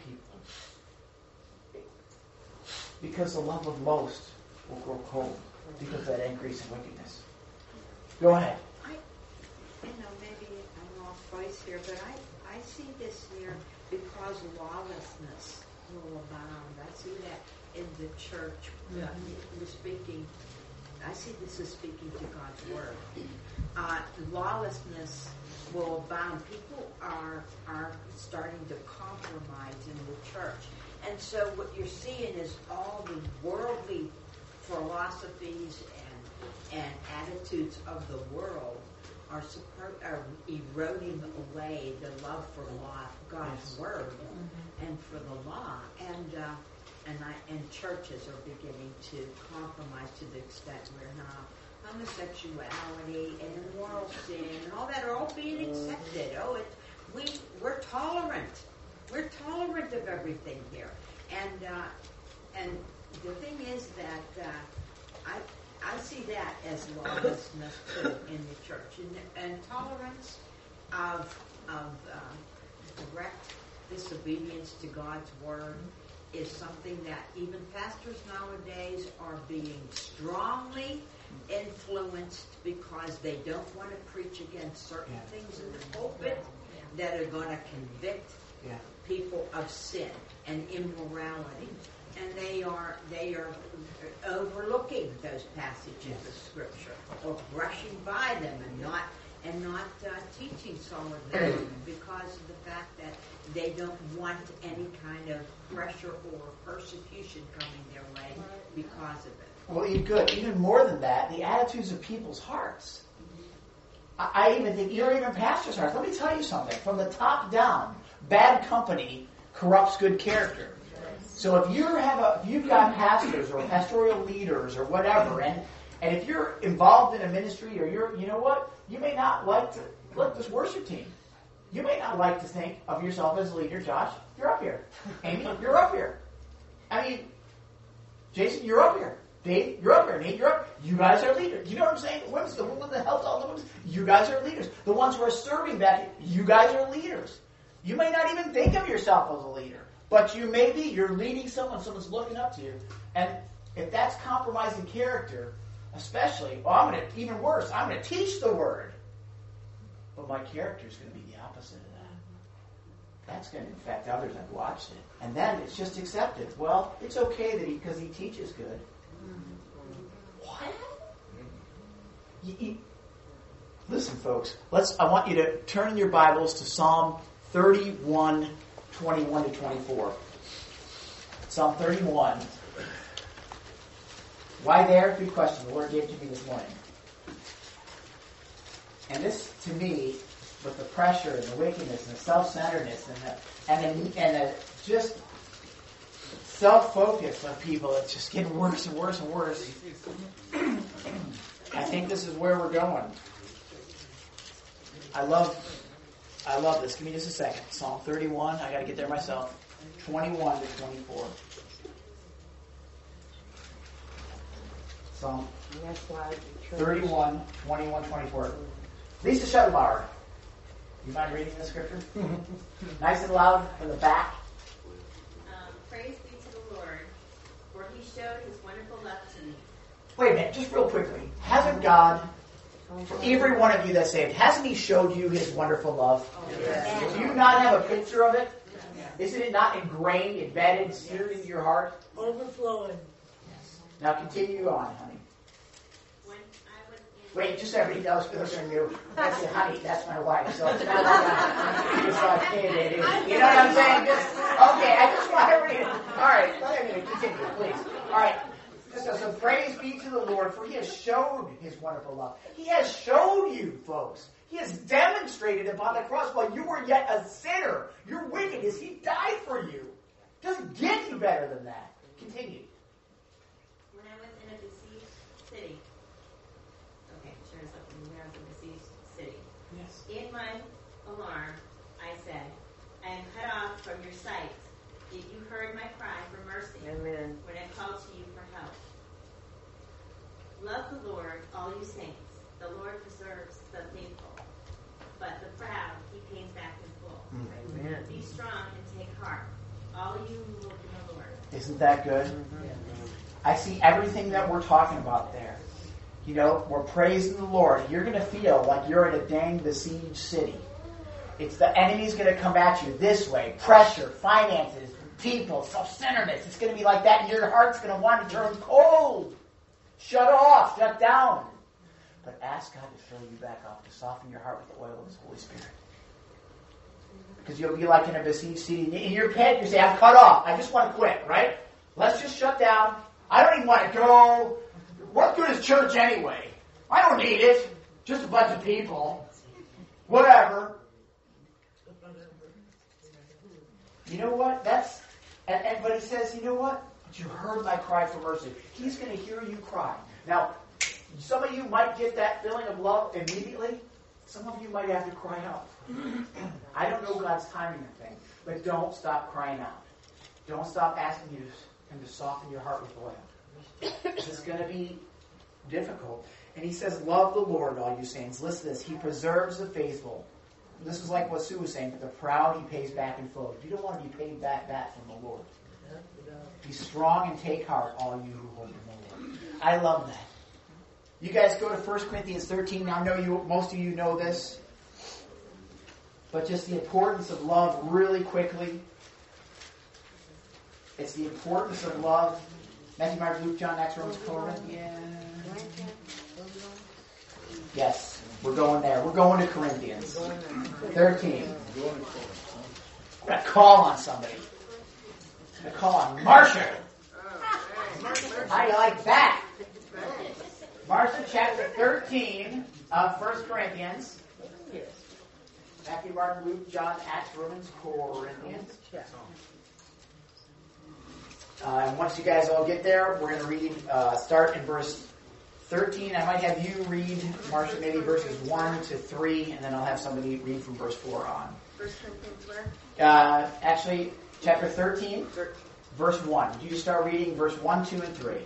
people. Because the love of most will grow cold because of that increase in wickedness. Go ahead. Maybe I'm off place here, but I see this here because lawlessness will abound. I see that in the church. We're speaking. I see this as speaking to God's word. Lawlessness will abound. People are starting to compromise in the church. And so what you're seeing is all the worldly philosophies and attitudes of the world are eroding away the love for God's word and for the law. And churches are beginning to compromise to the extent where now homosexuality and immoral sin and all that are all being accepted. We're tolerant. We're tolerant of everything here. And the thing is that I see that as lawlessness too in the church and tolerance of direct disobedience to God's word is something that even pastors nowadays are being strongly influenced because they don't want to preach against certain things in the pulpit that are going to convict people of sin and immorality, and they are overlooking those passages of Scripture or brushing by them and not teaching solidly on them because of the fact that they don't want any kind of pressure or persecution coming their way because of it. Well, even more than that, the attitudes of people's hearts. I even think, even pastors' hearts. Let me tell you something. From the top down, bad company corrupts good character. So if you've got pastors or pastoral leaders or whatever, and if you're involved in a ministry or you know what, you may not like this worship team. You may not like to think of yourself as a leader. Josh, you're up here. Amy, you're up here. I mean, Jason, you're up here. Dave, you're up here. Nate, you're up. You guys are leaders. You know what I'm saying? The woman that helps all the women, you guys are leaders. The ones who are serving back, you guys are leaders. You may not even think of yourself as a leader, but you may be. You're leading someone's looking up to you. And if that's compromising character, especially, even worse, I'm going to teach the word. But my character is going to be the opposite of that. That's going to affect others. I've watched it. And then it's just accepted. Well, it's okay because he teaches good. What? Listen, folks. I want you to turn in your Bibles to Psalm 31, 21 to 24. Psalm 31. Why there? Good question. The Lord gave it to me this morning. And this, to me, with the pressure and the wickedness and the self-centeredness and the just self-focus of people, it's just getting worse and worse and worse. I think this is where we're going. I love this. Give me just a second. Psalm 31. I got to get there myself. 21 to 24. Psalm 31, 21, 24. Lisa Shuttlebauer. You mind reading the scripture? Nice and loud from the back. Praise be to the Lord, for he showed his wonderful love to me. Wait a minute, just real quickly. Hasn't God, for every one of you that's saved, hasn't he showed you his wonderful love? Yes. Do you not have a picture of it? Yes. Isn't it not ingrained, embedded, seared into your heart? Overflowing. Yes. Now continue on, honey. Wait, just everybody else goes from you. That's it, honey. That's my wife. So it's not like it's like, hey, baby. You know what I'm saying? Okay, I just want to read it. All right, let me continue, please. All right. So praise be to the Lord, for he has showed his wonderful love. He has showed you, folks. He has demonstrated upon the cross while you were yet a sinner. Your wickedness. He died for you. It doesn't get you better than that. Continue. When I was in a besieged city. Yes. In my alarm, I said, I am cut off from your sight. Yet you heard my cry for mercy. Amen. When I called to you for help. Love the Lord, all you saints. The Lord preserves the faithful, but the proud he pays back in full. Amen. Be strong and take heart, all you who look in the Lord. Isn't that good? I see everything that we're talking about there. You know, we're praising the Lord. You're going to feel like you're in a dang besieged city. It's the enemy's going to come at you this way. Pressure, finances, people, self-centeredness. It's going to be like that, and your heart's going to want to turn cold. Shut off, shut down. But ask God to fill you back up, to soften your heart with the oil of his Holy Spirit. Because you'll be like in a besieged city. In your head, you say, I'm cut off. I just want to quit, right? Let's just shut down. I don't even want to go. What good is church anyway? I don't need it. Just a bunch of people. Whatever. You know what? But he says, you know what? But you heard my cry for mercy. He's going to hear you cry. Now, some of you might get that feeling of love immediately. Some of you might have to cry out. I don't know God's timing of things, but don't stop crying out. Don't stop asking him to soften your heart with oil. This is going to be difficult. And he says, love the Lord, all you saints. Listen to this. He preserves the faithful. This is like what Sue was saying, but the proud he pays back in full. You don't want to be paid back that from the Lord. Be strong and take heart, all you who hope in the Lord. I love that. You guys go to 1 Corinthians 13. Now, I know most of you know this. but just the importance of love really quickly. It's the importance of love. Matthew, Mark, Luke, John, Acts, Romans, Corinthians. Yes, we're going there. We're going to Corinthians. 13. I'm going to call on somebody. I'm going to call on Marcia. How do you like that? Marcia, chapter 13 of 1 Corinthians. Matthew, Mark, Luke, John, Acts, Romans, Corinthians. And once you guys all get there, we're going to read, start in verse 13. I might have you read, Marcia, maybe verses 1 to 3, and then I'll have somebody read from verse 4 on. 1 Corinthians where? Actually, chapter 13, verse 1. Would you just start reading verse 1, 2, and 3?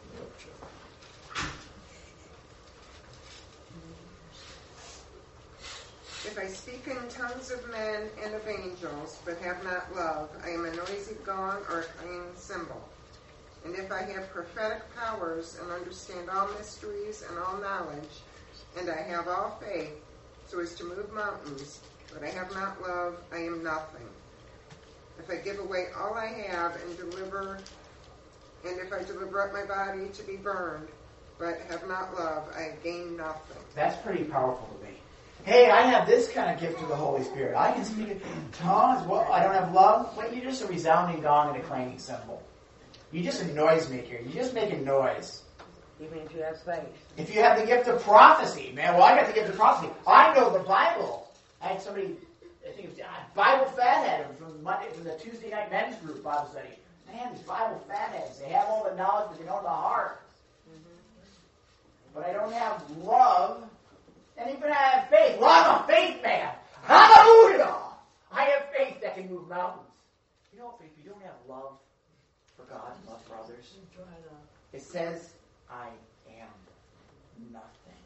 If I speak in tongues of men and of angels, but have not love, I am a noisy gong or a clanging cymbal. And if I have prophetic powers and understand all mysteries and all knowledge, and I have all faith, so as to move mountains, but I have not love, I am nothing. If I give away all I have and if I deliver up my body to be burned, but have not love, I gain nothing. That's pretty powerful to me. Hey, I have this kind of gift of the Holy Spirit. I can speak in tongues. Well, I don't have love. Well, you're just a resounding gong and a clanging cymbal. You're just a noisemaker. You're just making noise. Even if you have faith. If you have the gift of prophecy, man, well, I got the gift of prophecy. I know the Bible. I had somebody, I think it was Bible fathead from the Tuesday night men's group Bible study. Man, these Bible fatheads, they have all the knowledge, but they don't know the heart. But I don't have love. And even I have faith. Well, I'm a faith man. Hallelujah! I have faith that can move mountains. You know, if you don't have love for God and love for others, it says, I am nothing.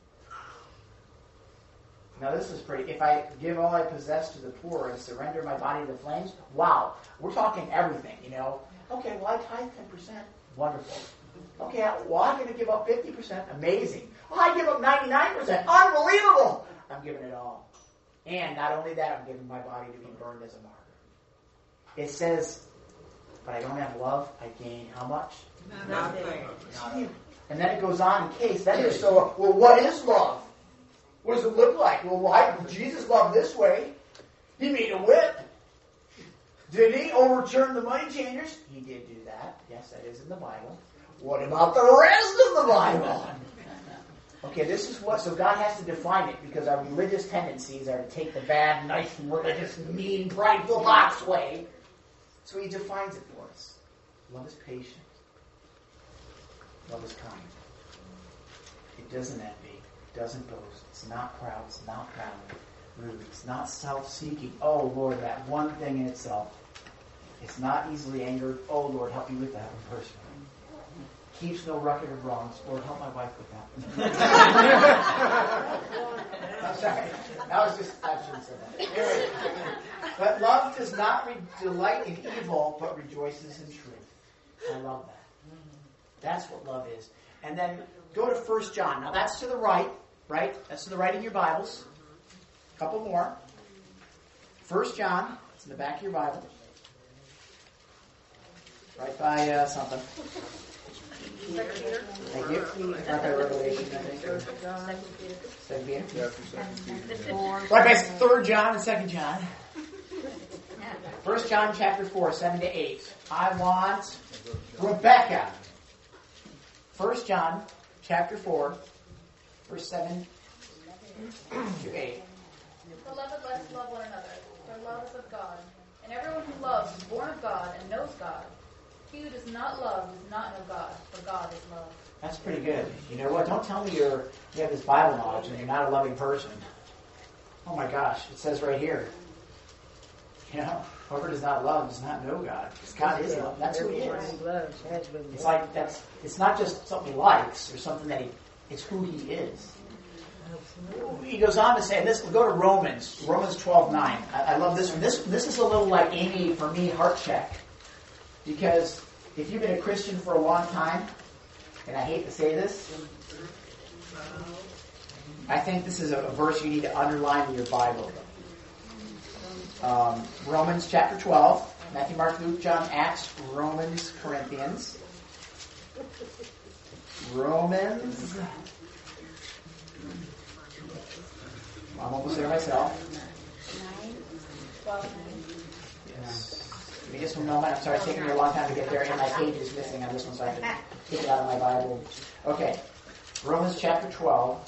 Now this is pretty. If I give all I possess to the poor and surrender my body to the flames, wow. We're talking everything, you know. Okay, well, I tithe 10%. Wonderful. Okay, well, I'm going to give up 50%. Amazing. Well, I give up 99%. Unbelievable. I'm giving it all. And not only that, I'm giving my body to be burned as a martyr. It says, but I don't have love, I gain how much? Nothing. And then it goes on in case. Then you're so, well, what is love? What does it look like? Well, why Jesus loved this way? He made a whip. Did he overturn the money changers? He did do that. Yes, that is in the Bible. What about the rest of the Bible? Okay, this is what, so God has to define it because our religious tendencies are to take the bad, nice, religious, mean, prideful box way. So he defines it for us. Love is patient. Love is kind. It doesn't envy. It doesn't boast. It's not proud. It's not proud. Rude. It's not self-seeking. Oh, Lord, that one thing in itself. It's not easily angered. Oh, Lord, help me with that one person. Keeps no record of wrongs. Lord, help my wife with that. I'm sorry. That was just, I shouldn't say that. But love does not delight in evil, but rejoices in truth. I love that. That's what love is. And then go to 1 John. Now that's to the right? That's to the right in your Bibles. A couple more. 1 John. It's in the back of your Bible. Right by something. Thank you. Right by Revelation, I think. 2 Peter. Right by 3 John and 2 John. 1 John chapter 4, 7 to 8. I want Rebecca. 1 John chapter 4, verse 7 to 8. Beloved, let's love one another, for love is of God. And everyone who loves is born of God and knows God. He who does not love does not know God, for God is love. That's pretty good. You know what? Don't tell me you have this Bible knowledge and you're not a loving person. Oh my gosh, it says right here. You know, whoever does not love does not know God. Because God is love. That's who He is. It's like it's not just something He likes or something that it's who He is. He goes on to say this. We'll go to Romans 12:9. I love this one. This is a little like Amy for me heart check. Because if you've been a Christian for a long time, and I hate to say this, I think this is a verse you need to underline in your Bible. Romans chapter 12. Matthew, Mark, Luke, John, Acts, Romans, Corinthians. Romans. I'm almost there myself. 9, 12, Yes. Give me just a moment. I'm sorry, it's taking me a long time to get there, and my page is missing on this one, so I can take it out of my Bible. Okay. Romans chapter 12,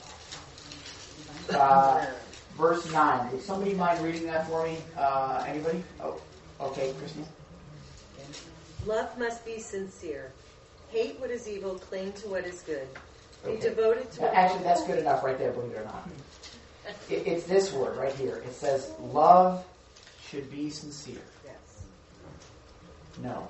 verse 9. Would somebody mind reading that for me? Anybody? Oh, okay, Christine. Love must be sincere. Hate what is evil, cling to what is good. Be Okay. devoted to Actually, that's good enough right there, believe it or not. It's this word right here. It says, love should be sincere. Yes. No.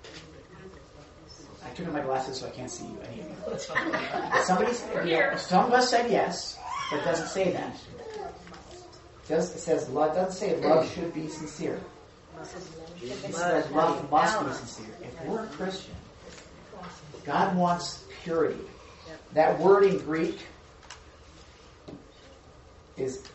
I took off my glasses so I can't see you, any of you. Somebody said, some of us said yes, but it doesn't say that. It says love doesn't say love should be sincere. It says love must be sincere. If we're a Christian, God wants purity. That word in Greek is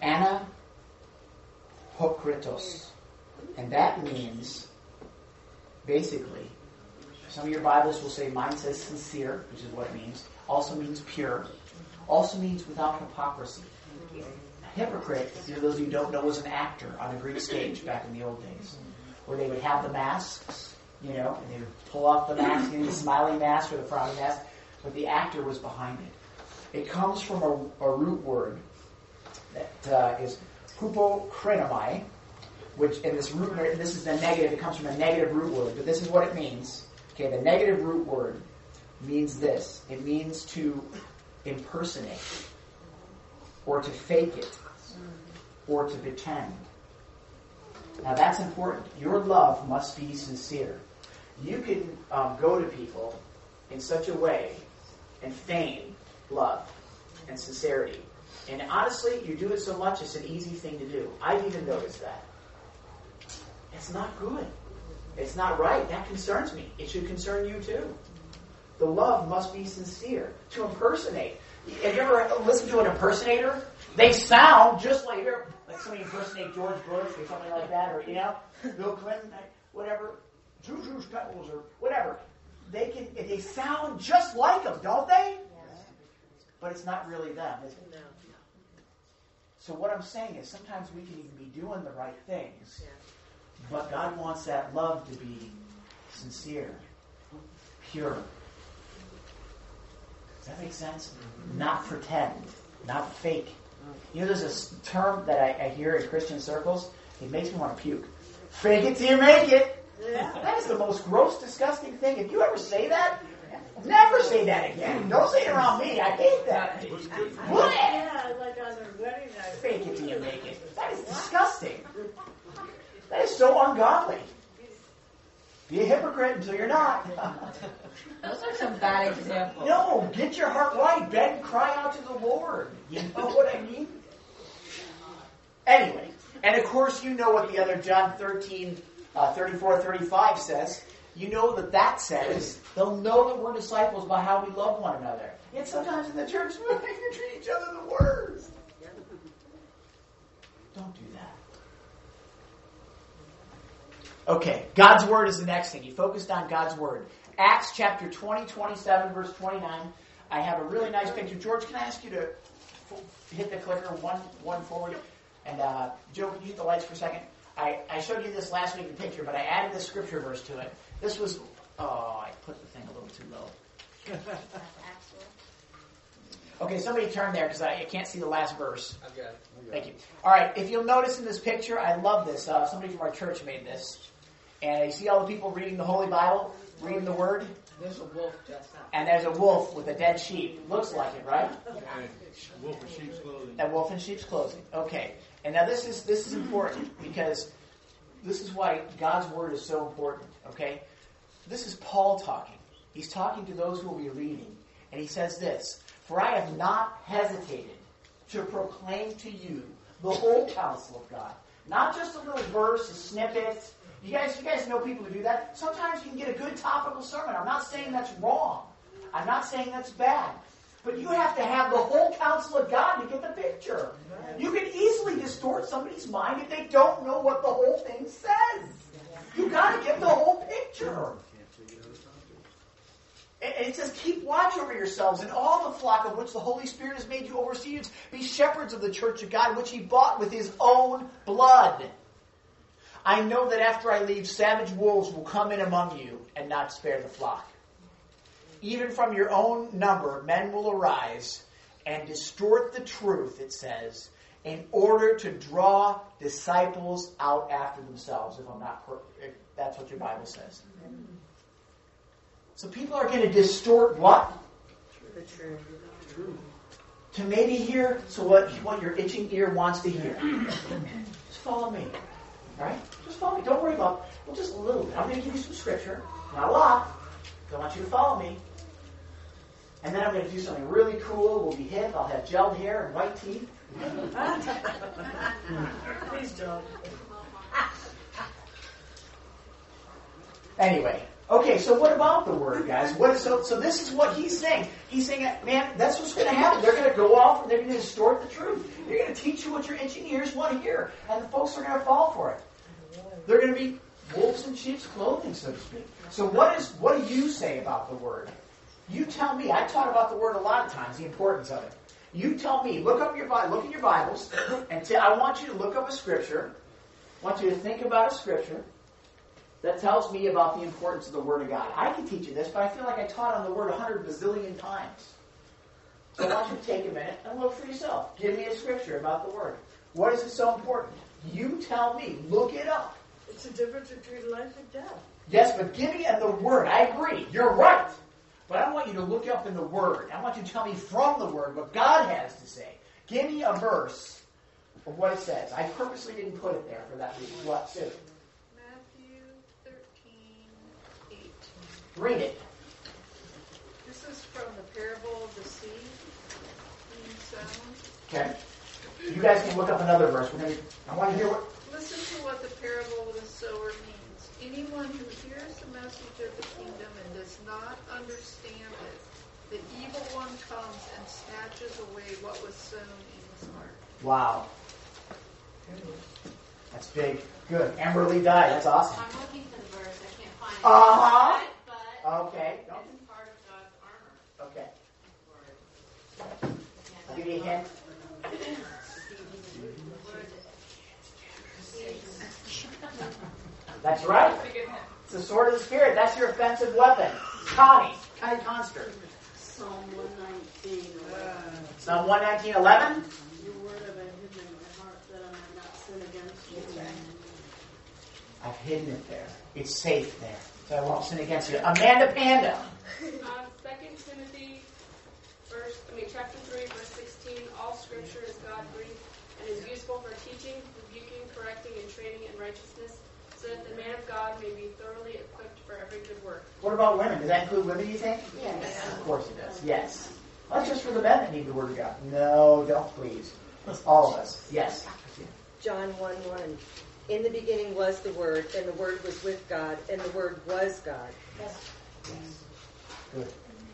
anapokritos. And that means, basically, some of your Bibles will say, mine says sincere, which is what it means. Also means pure. Also means without hypocrisy. A hypocrite, for those of you who don't know, was an actor on a Greek stage back in the old days, where they would have the masks, and they would pull off the mask, the smiling mask or the frowning mask, but the actor was behind it. It comes from a root word that is hupokrinomai, which in this root, this is the negative, it comes from a negative root word, but this is what it means. Okay, the negative root word means this. It means to impersonate, or to fake it, or to pretend. Now that's important. Your love must be sincere. You can go to people in such a way and feign love and sincerity. And honestly, you do it so much, it's an easy thing to do. I've even noticed that. It's not good. It's not right. That concerns me. It should concern you too. The love must be sincere. To impersonate. Have you ever listened to an impersonator? They sound just like somebody impersonate George Bush or something like that, or Bill Clinton, whatever, Juju's Pebbles or whatever. They sound just like them, don't they? Yes. But it's not really them, is it? No. So what I'm saying is sometimes we can even be doing the right things, but God wants that love to be sincere, pure. Does that make sense? Not pretend, not fake. There's a term that I hear in Christian circles. It makes me want to puke. Fake it till you make it. Yeah. That is the most gross, disgusting thing. If you ever say that, never say that again. Don't say it around me. I hate that. Yeah, like on the wedding night. Fake it till you make it. That is disgusting. That is so ungodly. Be a hypocrite until you're not. Those are some bad examples. No, get your heart right. Beg and cry out to the Lord. You know what I mean? Anyway, and of course you know what the other John 13, 34, 35 says. You know that says they'll know that we're disciples by how we love one another. Yet sometimes in the church we treat each other the worst. Don't do that. Okay, God's Word is the next thing. You focused on God's Word. Acts chapter 20, 27, verse 29. I have a really nice picture. George, can I ask you to hit the clicker one forward? And Joe, can you hit the lights for a second? I showed you this last week in the picture, but I added the scripture verse to it. This was, I put the thing a little too low. Okay, somebody turn there because I can't see the last verse. I've got it. Thank you. All right, if you'll notice in this picture, I love this. Somebody from our church made this. And you see all the people reading the Holy Bible, reading the Word? There's a wolf just now. And there's a wolf with a dead sheep. Looks like it, right? Wolf in sheep's clothing. That wolf in sheep's clothing. Okay. And now this is important because this is why God's Word is so important. Okay? This is Paul talking. He's talking to those who will be reading. And he says this, "For I have not hesitated to proclaim to you the whole counsel of God." Not just a little verse, a snippet. You guys know people who do that. Sometimes you can get a good topical sermon. I'm not saying that's wrong. I'm not saying that's bad. But you have to have the whole counsel of God to get the picture. You can easily distort somebody's mind if they don't know what the whole thing says. You got to get the whole picture. And it says, keep watch over yourselves and all the flock of which the Holy Spirit has made you overseers. Be shepherds of the church of God, which he bought with his own blood. I know that after I leave, savage wolves will come in among you and not spare the flock. Even from your own number, men will arise and distort the truth, it says, in order to draw disciples out after themselves, if that's what your Bible says. So people are going to distort what? The truth. To maybe hear what your itching ear wants to hear. Just follow me. Right? Just follow me. Don't worry about it. Well, just a little bit. I'm going to give you some scripture. Not a lot. I want you to follow me. And then I'm going to do something really cool. We'll be hip. I'll have gelled hair and white teeth. Please don't. Anyway. Okay, so what about the Word, guys? So this is what he's saying. He's saying, man, that's what's going to happen. They're going to go off and they're going to distort the truth. They're going to teach you what your itching ears want to hear. And the folks are going to fall for it. They're going to be wolves in sheep's clothing, so to speak. So what do you say about the Word? You tell me. I talk about the Word a lot of times, the importance of it. You tell me. Look in your Bibles, and I want you to look up a Scripture. I want you to think about a Scripture that tells me about the importance of the Word of God. I can teach you this, but I feel like I taught on the Word 100 bazillion times. So I want you to take a minute and look for yourself. Give me a Scripture about the Word. What is it so important? You tell me. Look it up. It's the difference between life and death. Yes, but give me the Word. I agree. You're right. But I want you to look up in the Word. I want you to tell me from the Word what God has to say. Give me a verse of what it says. I purposely didn't put it there for that reason. What, Sue? Matthew 13:8. Read it. This is from the parable of the seed being sown. Okay. You guys can look up another verse. I want to hear what... Listen to what the parable of the sower means. Anyone who hears the message of the kingdom and does not understand it, the evil one comes and snatches away what was sown in his heart. Wow. That's big. Good. Amberly died. That's awesome. I'm looking for the verse. I can't find it. Uh-huh. But okay. it's part of God's armor. Okay. I'll give you a hint. That's right. It's the sword of the Spirit. That's your offensive weapon. Connie Conster. Psalm 119. Psalm 119:11. Your word have I hidden in my heart that I might not sin against you. I've hidden it there. It's safe there. So I won't sin against you. Amanda Panda. 2 Timothy, chapter 3, verse 16. All Scripture is God-breathed and is useful for teaching, rebuking, correcting, and training in righteousness, so that the man of God may be thoroughly equipped for every good work. What about women? Does that include women, you think? Yes. Of course it does. Yes. Well, that's just for the men that need the Word of God. No, don't please. All of us. Yes. John 1:1. In the beginning was the Word, and the Word was with God, and the Word was God. Yes. Good.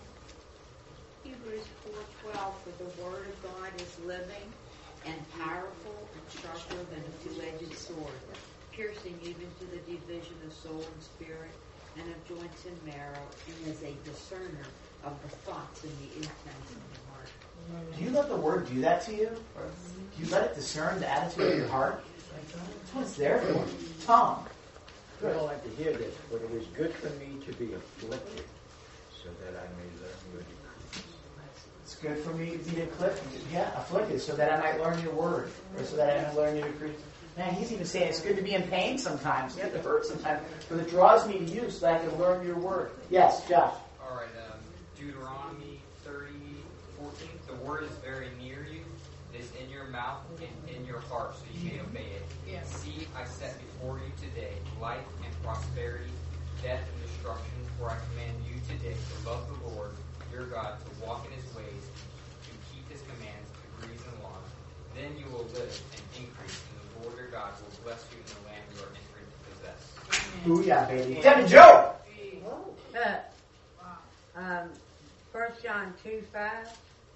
Hebrews 4:12. For the word of God is living and powerful and sharper than a two-edged sword, piercing even to the division of soul and spirit and of joints and marrow, and is a discerner of the thoughts and the intents of the heart. Do you let the Word do that to you? Or do you let it discern the attitude of your heart? That's what it's there for. Tom. I don't like to hear this, but it is good for me to be afflicted, so that I may learn your decrees. It's good for me to be afflicted, so that I might learn your word, or so that I might learn your decrees. Man, he's even saying it's good to be in pain sometimes, to hurt sometimes, but it draws me to you so that I can learn your word. Yes, Josh. All right, Deuteronomy 30:14. The word is very near you. It is in your mouth and in your heart, so you may obey it. Yes. See, I set before you today life and prosperity, death and destruction. For I command you today to love the Lord your God, to walk in his ways, to keep his commands, decrees, and laws. Then you will live and increase, and the Lord your God will bless you in the land you are entering to possess. Booyah, baby. Devin Joe. 1 John 2:5.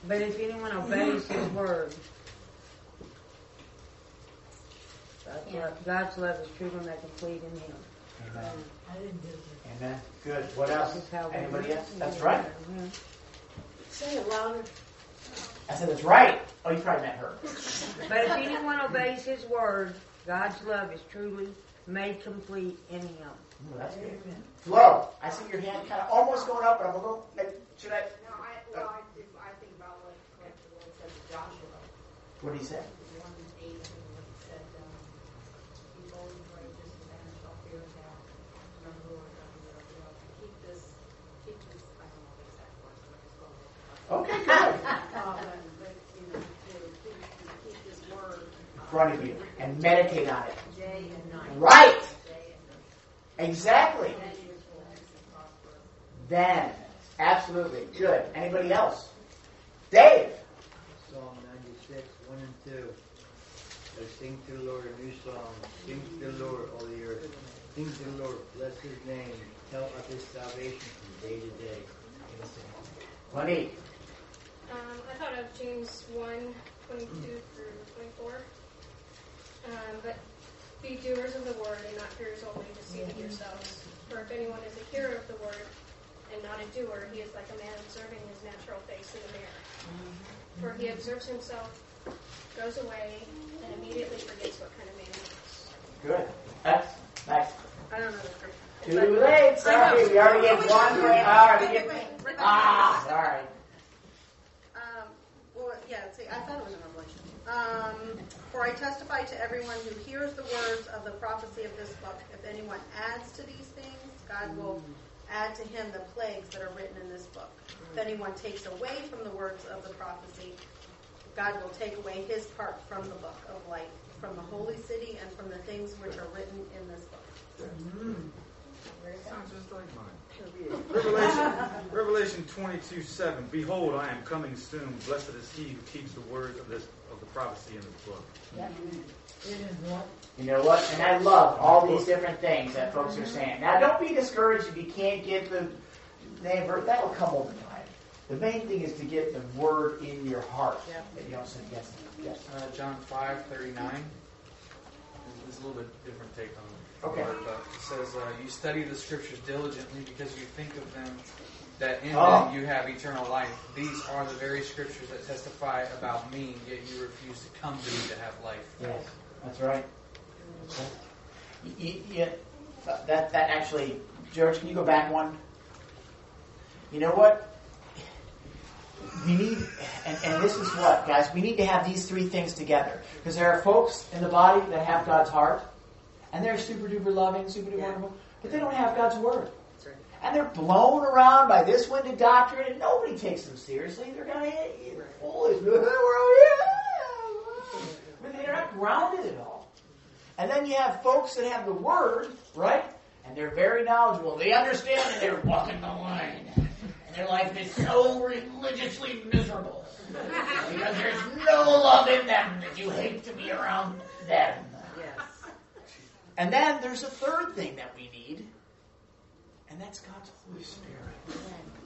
But if anyone obeys his word, God's love is true and made complete in him. Amen. Amen. Good. What else? Anybody else? That's right. Say it louder. I said that's right. Oh, you probably meant her. But if anyone obeys his word, God's love is truly made complete in him. Ooh, that's good. Flo, I see your hand kind of almost going up, but I'm going to go. Should I? No, I think about what the Lord said to Joshua. What did he say? 1:8 said, "Be bold and courageous, and man shall fear him. Remember the Lord God your God. Keep this. I don't know the exact words. I'm just going to look it up. Okay, good. But to keep this word In front of you and meditate on it. day and night. Right. Exactly. Then, absolutely. Good. Anybody else? Dave. Psalm 96, 1 and 2. Sing to the Lord a new song. Sing to the Lord, all the earth. Sing to the Lord, bless his name. Tell of his salvation from day to day. Money. I thought of James 1:22 through 24. But be doers of the word and not hearers only, deceiving yourselves. For if anyone is a hearer of the word and not a doer, he is like a man observing his natural face in a mirror. For he observes himself, goes away, and immediately forgets what kind of man he is. Good. That's nice. I don't know the scripture. Too late. Sorry, we already gave one. Sorry. Well, yeah, see, I thought it was in Revelation. For I testify to everyone who hears the words of the prophecy of this book. If anyone adds to these things, God will add to him the plagues that are written in this book. If anyone takes away from the words of the prophecy, God will take away his part from the book of life, from the holy city, and from the things which are written in this book. Sounds just like mine. Revelation 22:7. Behold, I am coming soon. Blessed is he who keeps the words of the prophecy in this book. You know what? And I love all these different things that folks are saying. Now, don't be discouraged if you can't get the name verse. That'll come over time. The main thing is to get the word in your heart. That you don't say yes. Yes. John 5:39. There's a little bit different take on it. Okay. But it says, you study the scriptures diligently because you think of them, that in Oh. them you have eternal life. These are the very scriptures that testify about me, yet you refuse to come to me to have life. Yes, that's right. Yeah, that actually, George, can you go back one? You know what? We need, and this is what, guys, we need to have these three things together. Because there are folks in the body that have God's heart, and they're super duper loving, super duper wonderful, but they don't have God's word. That's right. And they're blown around by this winded doctrine, and nobody takes them seriously. They're kind of foolish. But they're not grounded at all. And then you have folks that have the word, right? And they're very knowledgeable. They understand and they're walking the line. And their life is so religiously miserable. Because there's no love in them that you hate to be around them. Yes. And then there's a third thing that we need, and that's God's Holy Spirit.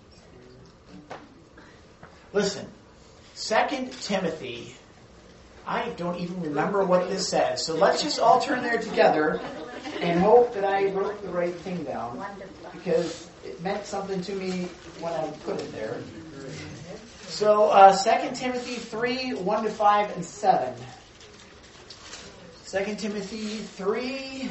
Listen, 2 Timothy, I don't even remember what this says, so let's just all turn there together and hope that I wrote the right thing down, because it meant something to me when I put it there. So, 2 Timothy 3, 1 to 5 and 7. 2 Timothy 3,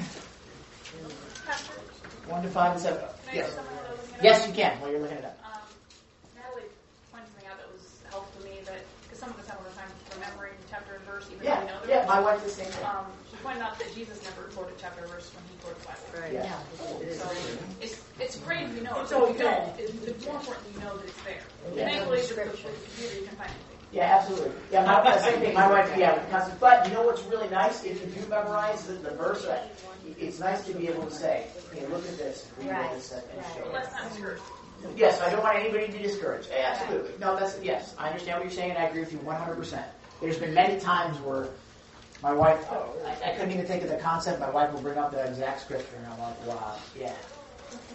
1 to 5 and 7. Yes. Yes, you can, while you're looking it up. Natalie pointed something out that was helpful to me, because some of us have a hard time remembering chapter and verse, even Yeah, though we know the yeah, verse. my wife the same thing. She pointed out that Jesus never quoted chapter and verse when he quoted the Bible. Right. Yeah. So it's great if you know it, It's but if you okay. don't, it's more important that you know that it's there. Yeah. Thankfully, the computer, you can find anything. Yeah, absolutely. Yeah, the same thing. My wife, constant. But you know what's really nice? If you do memorize the verse, it's nice to be able to say, "Hey, look at this. Read what this said." Well, that's not discouraged. Yes, I don't want anybody to be discouraged. Absolutely. No, yes. I understand what you're saying, and I agree with you 100%. There's been many times where my wife, I couldn't even think of the concept. My wife will bring up the exact scripture, and I'm like, wow, yeah.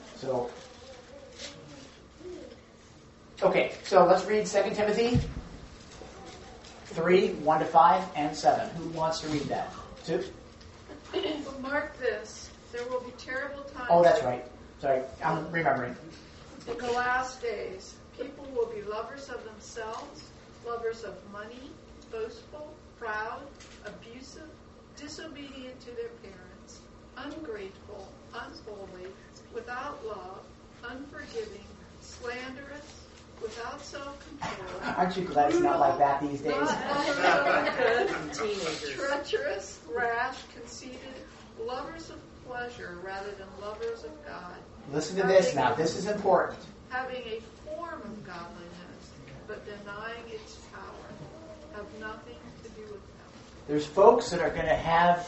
So, okay, so let's read 2 Timothy 3, 1 to 5, and 7. Who wants to read that? Sue? But mark this, there will be terrible times. Oh, that's right. Sorry, I'm remembering. In the last days, people will be lovers of themselves, lovers of money, boastful, proud, abusive, disobedient to their parents, ungrateful, unholy, without love, unforgiving, slanderous, without self-control. Aren't you glad it's not like that these days? Treacherous, rash, conceited, lovers of pleasure rather than lovers of God. Listen to this now. This is important. Having a form of godliness, but denying its power, have nothing to do with them. There's folks that are going to have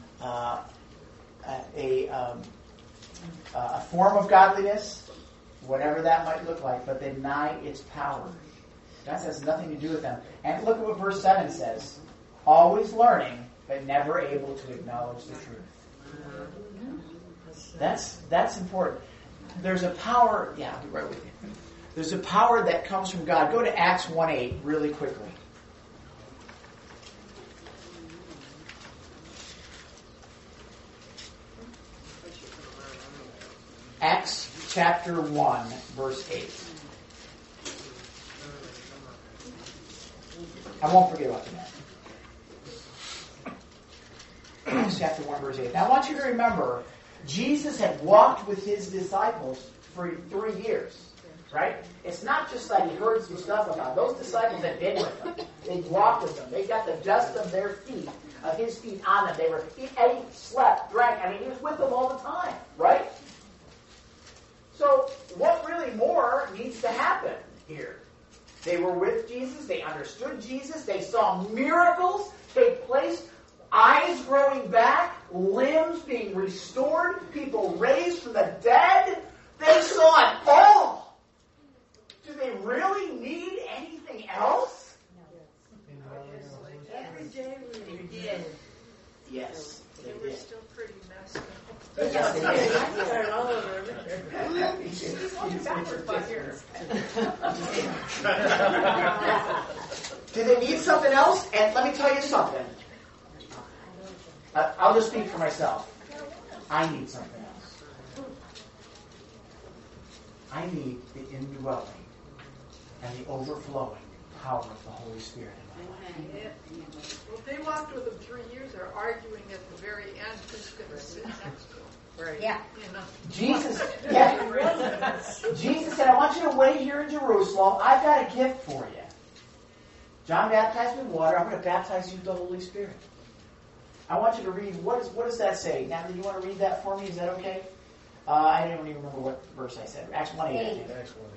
a form of godliness, whatever that might look like, but deny its power. That has nothing to do with them. And look at what verse 7 says. Always learning, but never able to acknowledge the truth. That's important. There's a power, yeah, I'll be right with you. There's a power that comes from God. Go to Acts 1:8 really quickly. Acts chapter 1, verse 8. I won't forget about that. Acts chapter 1, verse 8. Now I want you to remember, Jesus had walked with his disciples for 3 years, right? It's not just like he heard some stuff about those disciples had been with him. They walked with him. They got the dust of their feet, of his feet on them. He ate, slept, drank. I mean, he was with them all the time, right? So what really more needs to happen here? They were with Jesus. They understood Jesus. They saw miracles take place. Eyes growing back, limbs being restored, people raised from the dead. They saw it all. Do they really need anything else? Every day we did. Yes, they They were did. still pretty messed up. Yes, Do they need something else? And let me tell you something. I'll just speak for myself. I need something else. I need the indwelling and the overflowing power of the Holy Spirit in my life. Well, they walked with him 3 years. They're arguing at the very end who's going to sit next to him. Right. Yeah. You know. Jesus said, I want you to wait here in Jerusalem. I've got a gift for you. John baptized with water. I'm going to baptize you with the Holy Spirit. I want you to read, what does that say? Natalie, you want to read that for me? Is that okay? I don't even remember what verse I said. Acts 1:8. I think. Acts 1:8.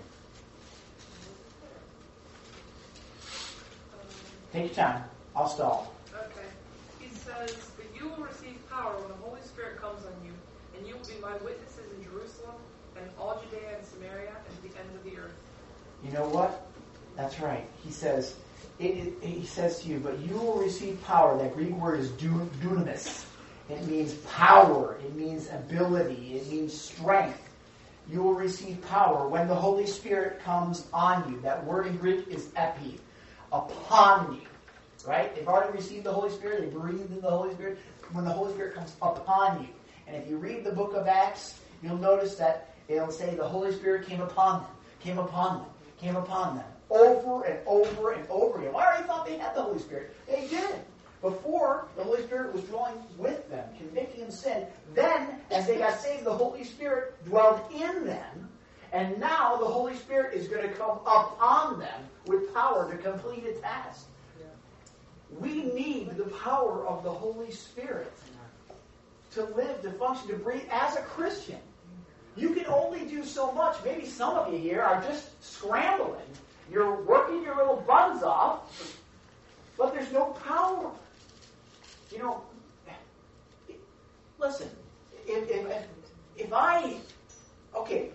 Take your time. I'll stall. Okay. He says, but you will receive power when the Holy Spirit comes on you, and you will be my witnesses in Jerusalem and in all Judea and Samaria and to the end of the earth. You know what? That's right. He says to you, but you will receive power. That Greek word is dunamis. It means power. It means ability. It means strength. You will receive power when the Holy Spirit comes on you. That word in Greek is epi. Upon you. Right? They've already received the Holy Spirit. They breathed in the Holy Spirit. When the Holy Spirit comes upon you. And if you read the book of Acts, you'll notice that it'll say the Holy Spirit came upon them. Came upon them. Came upon them. Over and over and over again. Well, I already thought they had the Holy Spirit. They did. Before, the Holy Spirit was dwelling with them, convicting them of sin. Then, as they got saved, the Holy Spirit dwelled in them. And now the Holy Spirit is going to come upon them with power to complete a task. We need the power of the Holy Spirit to live, to function, to breathe as a Christian. You can only do so much. Maybe some of you here are just scrambling. You're working your little buns off, but there's no power. You know, listen, if I, okay,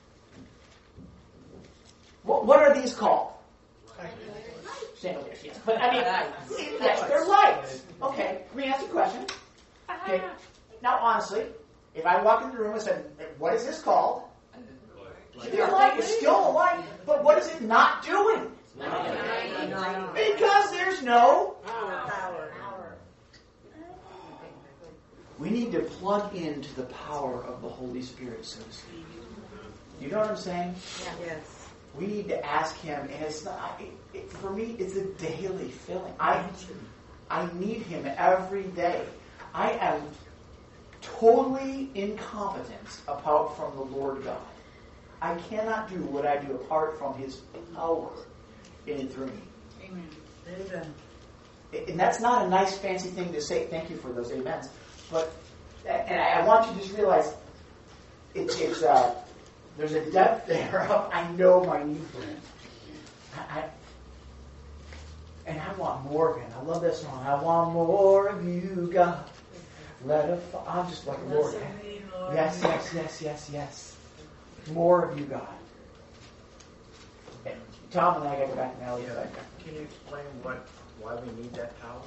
what are these called? Chandeliers, yes. But I mean, yes, they're lights. Okay, let me ask you a question. Okay, now honestly, if I walk into the room and said, what is this called? It's still a light. It's still a light. But what is it not doing? Because there's no power. We need to plug into the power of the Holy Spirit, so to speak. You know what I'm saying? Yes. We need to ask Him, and it's not. For me, it's a daily feeling. I need Him every day. I am totally incompetent apart from the Lord God. I cannot do what I do apart from His power in and through me. Amen. Amen. And that's not a nice, fancy thing to say. Thank you for those amens. But, and I want you to just realize, there's a depth there of I know my need for Him. And I want more of Him. I love that song. I want more of You, God. I'm just like, Lord. Yes. More of You, God. And Tom and I got to go back to Natalie. Can you explain why we need that power?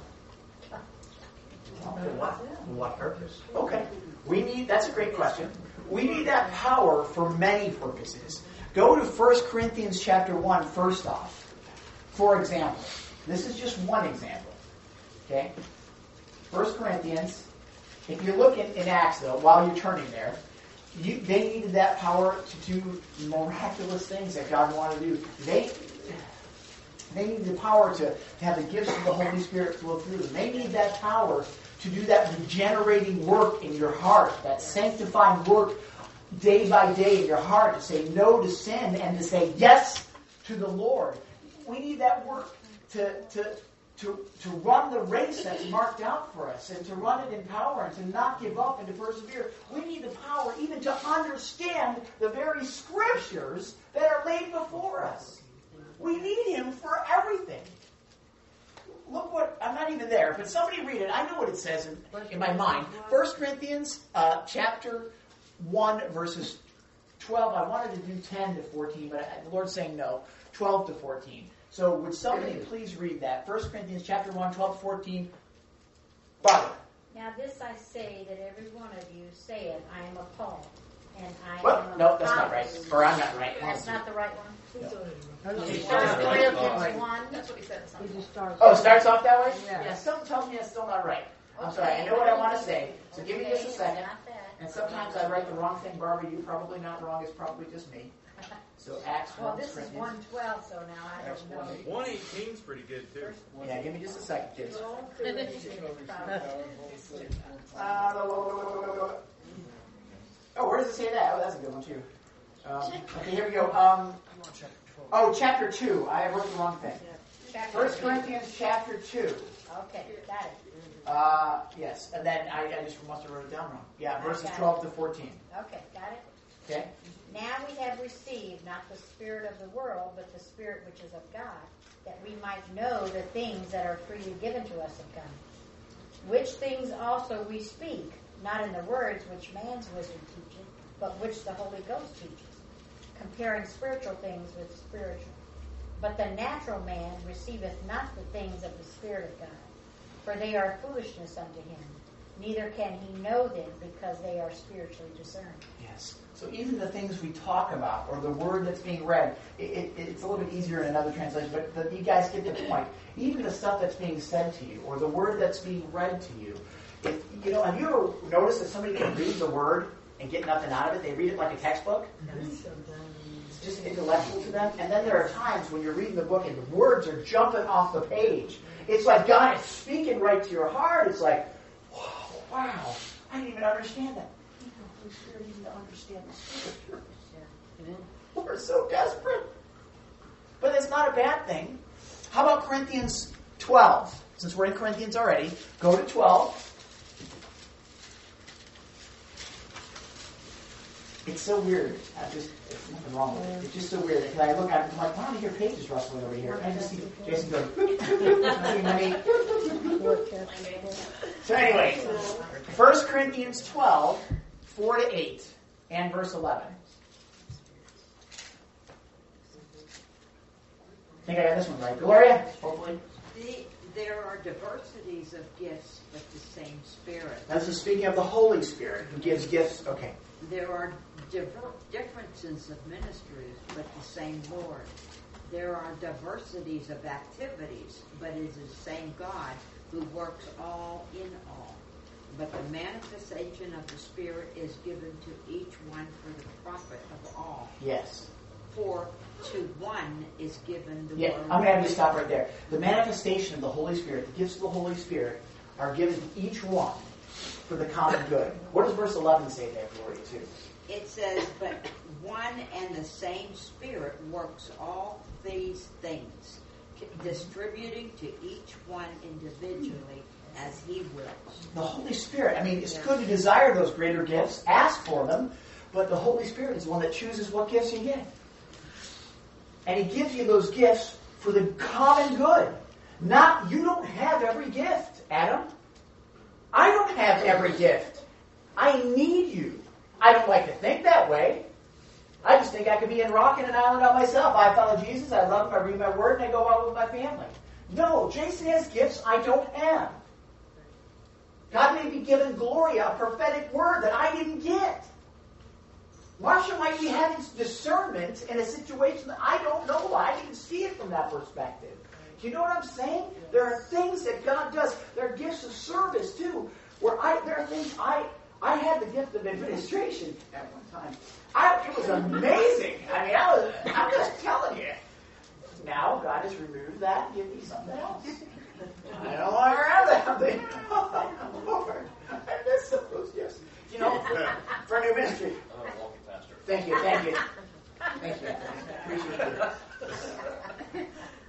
For what purpose? Okay. That's a great question. We need that power for many purposes. Go to 1 Corinthians chapter 1 first off. For example, this is just one example. Okay? 1 Corinthians, if you look in Acts though, while you're turning there, they needed that power to do miraculous things that God wanted to do. They need the power to have the gifts of the Holy Spirit flow through them. They need that power to do that regenerating work in your heart, that sanctifying work day by day in your heart, to say no to sin and to say yes to the Lord. We need that work to run the race that's marked out for us and to run it in power and to not give up and to persevere. We need the power even to understand the very scriptures that are laid before us. We need Him for everything. Look what, I'm not even there, but somebody read it. I know what it says in my mind. 1 Corinthians chapter 1 verses 12. I wanted to do 10 to 14, but the Lord's saying no. 12 to 14. So would somebody please read that? 1 Corinthians chapter 1, 12 to 14. Barbara. Now this I say, that every one of you saith, I am of Paul, and I Well, am no, of that's not right. Or I'm not right. That's not the right one? Corinthians 1. That's what he said. He just starts. Oh, it starts off that way? Yeah. Something tells me it's still not right. I'm sorry. I know what I want to say. So give me just a second. And sometimes I write the wrong thing. Barbara, you're probably not wrong. It's probably just me. So Acts 1. Well, this is 1:12, so now I don't know. 1:18 is pretty good too. Yeah, give me just a second, kids. Oh, where does it say that? Oh, that's a good one too. Okay, here we go. Chapter 2. I wrote the wrong thing. 1 Corinthians chapter 2. Okay, got it. Yes, and then I just must have wrote it down wrong. Yeah, verses 12 to 14. Okay, got it. Okay. Now we have received not the spirit of the world, but the Spirit which is of God, that we might know the things that are freely given to us of God. Which things also we speak, not in the words which man's wisdom teacheth, but which the Holy Ghost teaches, comparing spiritual things with spiritual. But the natural man receiveth not the things of the Spirit of God, for they are foolishness unto him. Neither can he know them, because they are spiritually discerned. Yes. So even the things we talk about, or the word that's being read, it's a little bit easier in another translation, but you guys get the point. Even the stuff that's being said to you, or the word that's being read to you, have you ever noticed that somebody can read the word and get nothing out of it? They read it like a textbook. It's just intellectual to them. And then there are times when you're reading the book and the words are jumping off the page. It's like God is speaking right to your heart. It's like, wow, I didn't even understand that. Holy Spirit needs to understand the Scripture. We're so desperate. But it's not a bad thing. How about Corinthians 12? Since we're in Corinthians already, go to 12. It's so weird. There's nothing wrong with it. It's just so weird. Because I look at it, I'm like, why don't I hear pages rustling over here? And I just see Jason going, So anyway, 1 Corinthians 12, 4 to 8, and verse 11. I think I got this one right. Gloria, hopefully. There are diversities of gifts, but the same Spirit. This is speaking of the Holy Spirit who gives gifts. Okay. There are differences of ministries, but the same Lord. there are diversities of activities, but it is the same God who works all in all. But the manifestation of the Spirit is given to each one for the profit of all. Yes. For to one is given the Yeah, word. I'm going to have you stop right there. The manifestation of the Holy Spirit, the gifts of the Holy Spirit, are given to each one for the common good. What does verse 11 say there, Gloria, too? It says, but one and the same Spirit works all these things, distributing to each one individually as He wills. The Holy Spirit, I mean, it's good to desire those greater gifts, ask for them, but the Holy Spirit is the one that chooses what gifts you get. And He gives you those gifts for the common good. Not, you don't have every gift, Adam. I don't have every gift. I need you. I don't like to think that way. I just think I could be in rocking an island on myself. I follow Jesus, I love Him, I read my Word, and I go out with my family. No, Jason has gifts I don't have. God may be giving Gloria a prophetic word that I didn't get. Marsha might be having discernment in a situation that I don't know. I didn't see it from that perspective. Do you know what I'm saying? There are things that God does. There are gifts of service, too, where there are things I had the gift of administration at one time. It was amazing. I mean, I'm just telling you. Now God has removed that and given me something else. I don't want to have that thing. Oh, Lord, I miss some of those gifts. You know, for a new ministry. Walking faster. Thank you. Thank you. Appreciate it.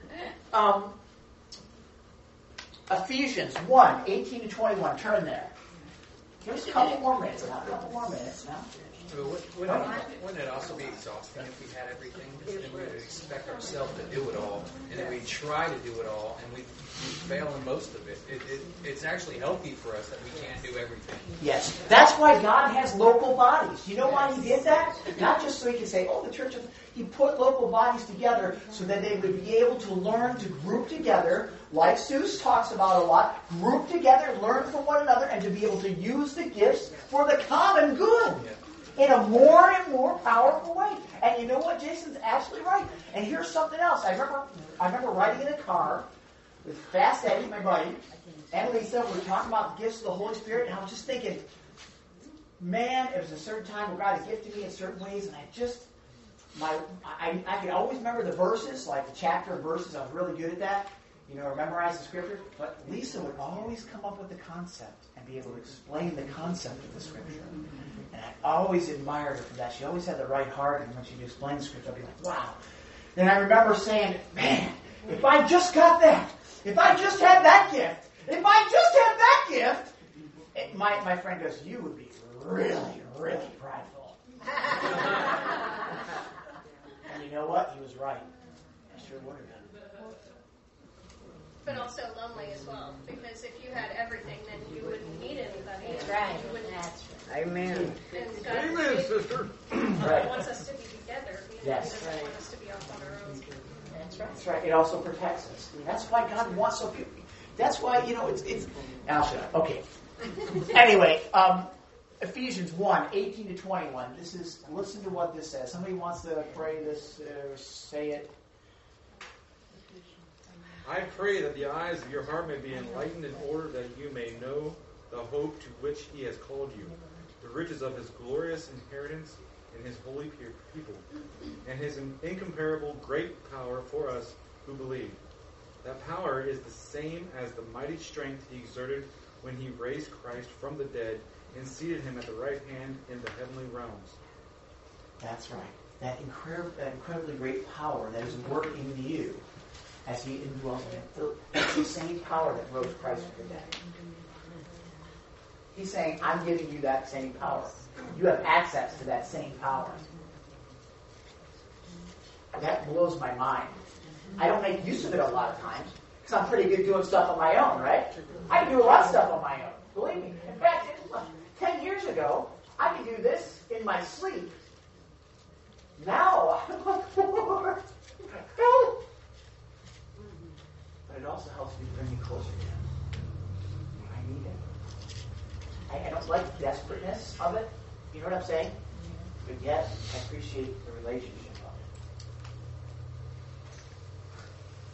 Ephesians 1, 18 to 21. Turn there. Give us a couple more minutes now. Wouldn't it also be exhausting if we had everything and we would expect ourselves to do it all, and then we try to do it all and we fail in most of it? It's actually healthy for us that we can't do everything. Yes. That's why God has local bodies. You know why He did that? Not just so He can say, the church of... He put local bodies together so that they would be able to learn to group together, like Seuss talks about a lot, group together, learn from one another, and to be able to use the gifts for the common good in a more and more powerful way. And you know what? Jason's absolutely right. And here's something else. I remember riding in a car with Fast Eddie, my buddy, and Lisa. We were talking about the gifts of the Holy Spirit, and I was just thinking, man, it was a certain time where God had gifted me in certain ways, and I could always remember the verses, like the chapter and verses. I was really good at that, memorize the scripture. But Lisa would always come up with the concept and be able to explain the concept of the scripture. And I always admired her for that. She always had the right heart, and when she would explain the scripture, I'd be like, wow. And I remember saying, man, if I just got that, if I just had that gift, if I just had that gift, my friend goes, you would be really, really prideful. And you know what? He was right. I sure would have been. But also lonely as well, because if you had everything, then you wouldn't need anybody. That's right. That's right. Amen. And God Amen, sister. wants us to be together. He doesn't want us to be off on our own. That's right. That's right. It also protects us. That's why God wants so few. That's why, it's... I'll shut up. Okay. Anyway, Ephesians 1, 18 to 21. Listen to what this says. Somebody wants to pray this, say it. I pray that the eyes of your heart may be enlightened in order that you may know the hope to which He has called you, the riches of His glorious inheritance in His holy people, and His incomparable great power for us who believe. That power is the same as the mighty strength He exerted when He raised Christ from the dead and seated Him at the right hand in the heavenly realms. That's right. That incredibly great power that is working in you as He indwells in you. It's the same power that rose Christ from the dead. He's saying, I'm giving you that same power. You have access to that same power. That blows my mind. I don't make use of it a lot of times because I'm pretty good doing stuff on my own, right? I can do a lot of stuff on my own. Believe me. In fact, 10 years ago, I could do this in my sleep. Now, I'm like, Lord, help! But it also helps me bring me closer to Him. I need it. I don't like the desperateness of it. You know what I'm saying? But yet, I appreciate the relationship of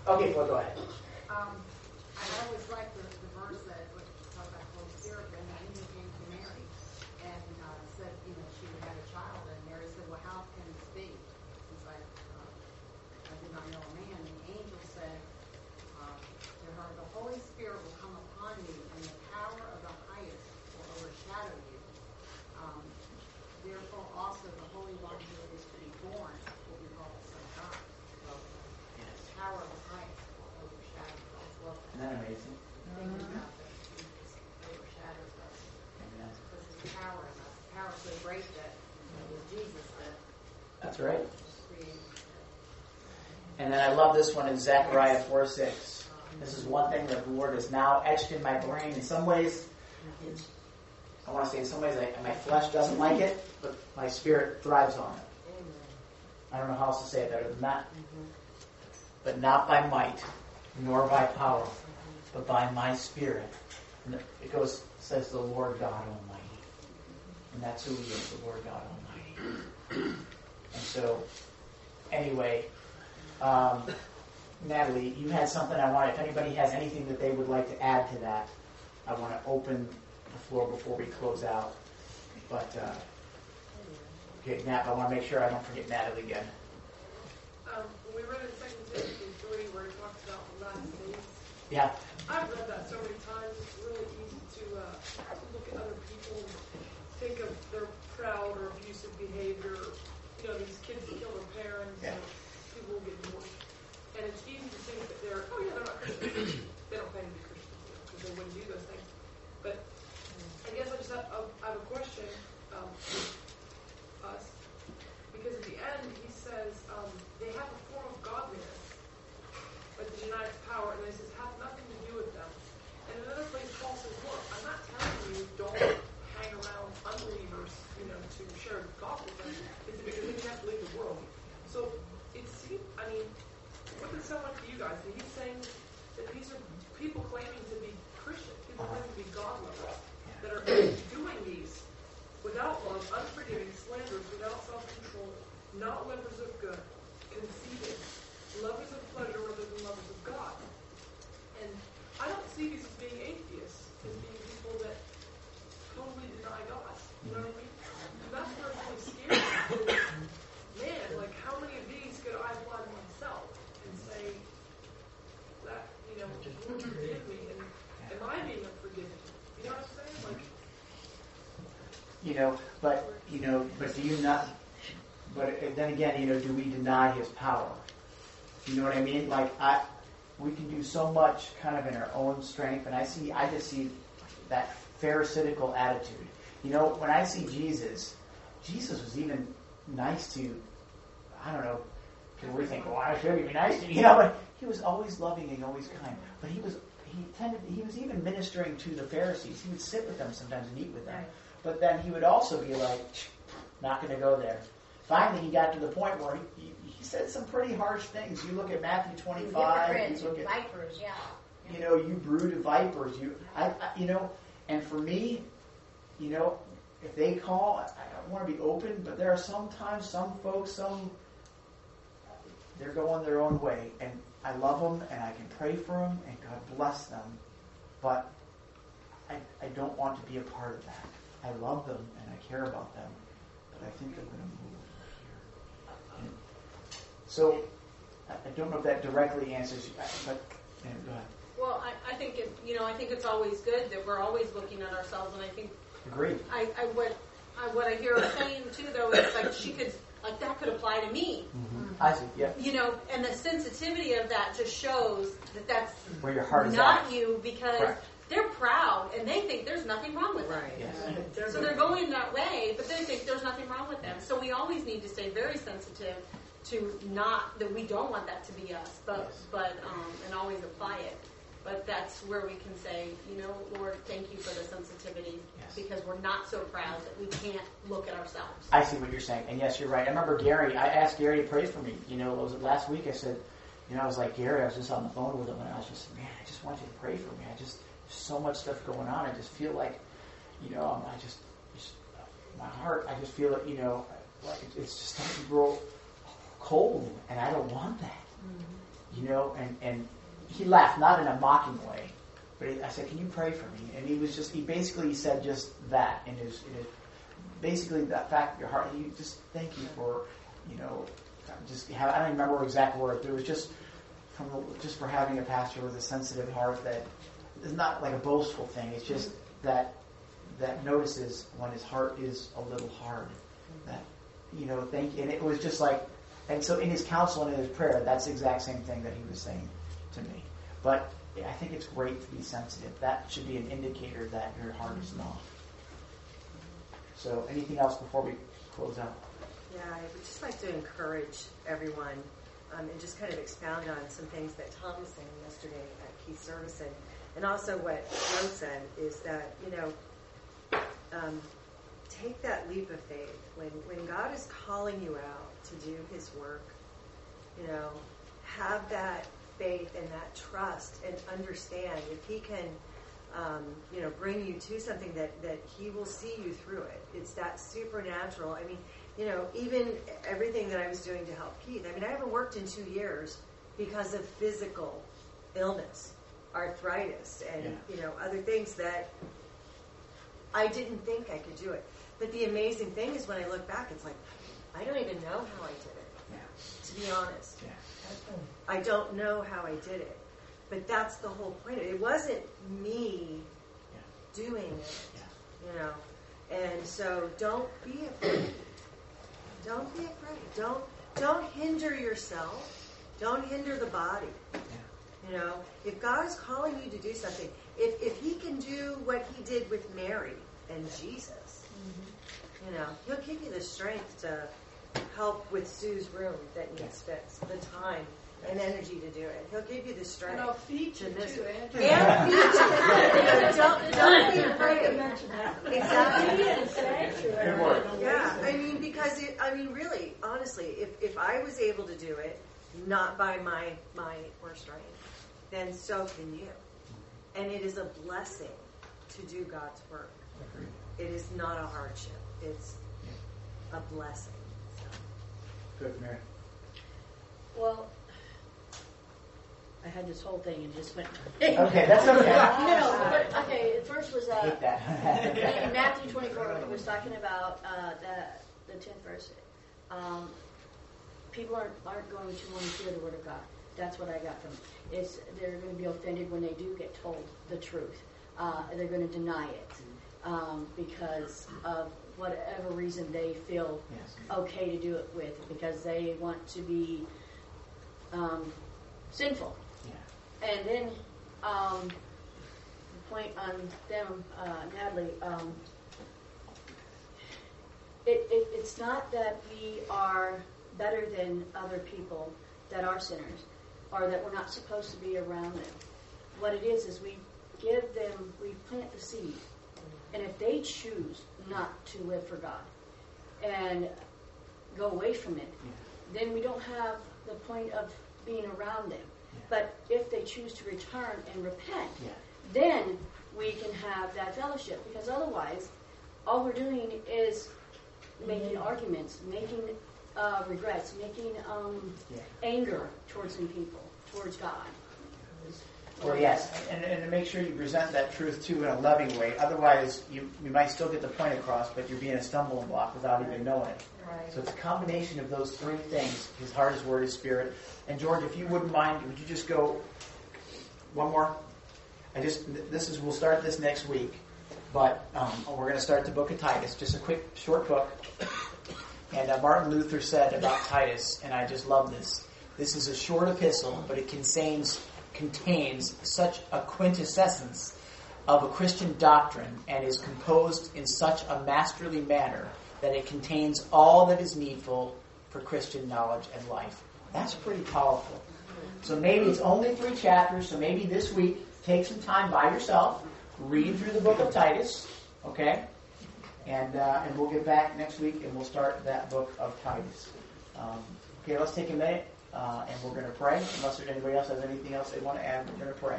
Okay, well, go ahead. I always like the verse that talks about the Holy Spirit. When the angel came to Mary and said, she would have a child, and Mary said, "Well, how can this be? Since I did not know a man." And the angel said to her, "The Holy Spirit will come upon you, and the power of the highest will overshadow you. Therefore, also the Holy One who is to be born will be called the Son of God." So, the power of the highest will overshadow you. Isn't that amazing? Thinking about that, he just overshadows us. Because his power in us, power is so great that it was Jesus that That's right. created. And then I love this one in Zechariah 4:6. This is one thing that the Lord has now etched in my brain. In some ways, I want to say in some ways my flesh doesn't like it, but my spirit thrives on it. I don't know how else to say it better than that. But not by might, nor by power, but by my Spirit. And it goes, says the Lord God Almighty. And that's who He is, the Lord God Almighty. And so, anyway, Natalie, you had something if anybody has anything that they would like to add to that, I want to open the floor before we close out. But, okay, Nat, I want to make sure I don't forget Natalie again. We read in 2 Timothy 3 where it talks about the last days. Yeah. I've read that so many times. It's really easy to look at other people and think of their proud or abusive behavior. These kids that kill their parents, and people will get divorced. And it's easy to think that they're not Christians. They don't claim to be Christians because they wouldn't do those things. But I guess I have a question us, because at the end he says they have a form of godliness, but they deny its power, and he says have nothing to do with them. And in another place Paul says, look, I'm not telling you don't hang around unbelievers, to share the gospel with them. It's because then you have to leave the world. So it seems, what does it sound like to you guys? He's saying that these are people claiming to be Christians, people claiming to be God lovers, that are doing these without love, unforgiving, slanderers, without self-control, not lovers of good, conceited, lovers of pleasure rather than lovers of God. And I don't see these as being atheists, as being people that totally deny God. You know what I mean? And that's where it's really scary. Man, how many of these could I apply to myself and say that, Lord, forgive me, and am I being unforgiving? You know what I'm saying? But do you not? But then again, do we deny His power? You know what I mean? We can do so much kind of in our own strength, and I just see that pharisaical attitude. When I see Jesus was even nice to, I don't know, people would think, well, I should be nice to you, but He was always loving and always kind. But he was even ministering to the Pharisees. He would sit with them sometimes and eat with them. But then he would also be like, not going to go there. Finally, he got to the point where he said some pretty harsh things. You look at Matthew 25. You look at vipers, yeah. You brood of vipers. And for me, if they call, I want to be open. But there are sometimes some folks, they're going their own way, and I love them, and I can pray for them, and God bless them. But I don't want to be a part of that. I love them, and I care about them, but I think they're going to move here. So I don't know if that directly answers you, but go ahead. Well, I think I think it's always good that we're always looking at ourselves, and I think. Agreed. What I hear her saying too, though, is that could apply to me. Mm-hmm. I see. Yeah. And the sensitivity of that just shows that that's where your heart is not at. you, because Correct. They're proud and they think there's nothing wrong with them. Yes. So they're going that way, but they think there's nothing wrong with them. So we always need to stay very sensitive to not that we don't want that to be us, but and always apply it. But that's where we can say, Lord, thank you for the sensitivity, because we're not so proud that we can't look at ourselves. I see what you're saying, and yes, you're right. I remember Gary. I asked Gary to pray for me. Was it last week? I said, I was like, Gary, I was just on the phone with him, and I was just, man, I just want you to pray for me. There's so much stuff going on. I just feel like, I just my heart. I just feel it. Like it's just starting to grow cold, and I don't want that. and he laughed, not in a mocking way, but I said, can you pray for me? And he basically said just that in his basically that fact of your heart. You just thank you for, I don't remember exact words, but it was just for having a pastor with a sensitive heart that is not like a boastful thing. It's just that notices when his heart is a little hard. That, thank you. And it was just like, and so in his counsel and in his prayer, that's the exact same thing that he was saying to me. But I think it's great to be sensitive. That should be an indicator that your heart is not. So anything else before we close out? Yeah, I would just like to encourage everyone and just kind of expound on some things that Tom was saying yesterday at Keith's service, and also what Joe said is that, take that leap of faith. When God is calling you out to do His work, have that faith and that trust and understand if He can, bring you to something that He will see you through it. It's that supernatural. I mean, even everything that I was doing to help Keith. I mean, I haven't worked in 2 years because of physical illness, arthritis, and other things that I didn't think I could do it. But the amazing thing is when I look back, it's like, I don't even know how I did it. Yeah. To be honest. Yeah. I don't know how I did it. But that's the whole point of it. It wasn't me doing it, And so don't be afraid. Don't be afraid. Don't hinder yourself. Don't hinder the body. If God is calling you to do something, if He can do what He did with Mary and Jesus, He'll give you the strength to help with Sue's room that needs fixed, the time and energy to do it. He'll give you the strength. And I'll feed you too, Andrew. And feed you. Don't be afraid. Exactly. Yeah, because really, honestly, if I was able to do it, not by my might or strength, then so can you. And it is a blessing to do God's work. It is not a hardship. It's a blessing. Good, Mary. Well, I had this whole thing and just went. Okay, that's okay. But okay. First was in Matthew 24. It was talking about the 10th verse. People aren't going to want to hear the word of God. That's what I got from it. They're going to be offended when they do get told the truth. They're going to deny it because of whatever reason they feel okay to do it with, because they want to be sinful. Yeah. And then the point on them, Natalie, it's not that we are better than other people that are sinners, or that we're not supposed to be around them. What it is we plant the seed. And if they choose not to live for God and go away from it, then we don't have the point of being around them. But if they choose to return and repent, then we can have that fellowship. Because otherwise, all we're doing is making arguments, making regrets, making anger towards some people, towards God. Well, yes, and to make sure you present that truth too in a loving way. Otherwise, you might still get the point across, but you're being a stumbling block without even knowing it. Right. So it's a combination of those three things: His heart, His word, His spirit. And George, if you wouldn't mind, would you just go one more? We'll start this next week, but we're going to start the book of Titus. Just a quick, short book. And Martin Luther said about Titus, and I just love this. This is a short epistle, but it contains such a quintessence of a Christian doctrine and is composed in such a masterly manner that it contains all that is needful for Christian knowledge and life. That's pretty powerful. So maybe it's only 3 chapters, so maybe this week take some time by yourself, read through the book of Titus, okay? And we'll get back next week and we'll start that book of Titus. Okay, let's take a minute. And we're going to pray. Unless anybody else has anything else they want to add, we're going to pray.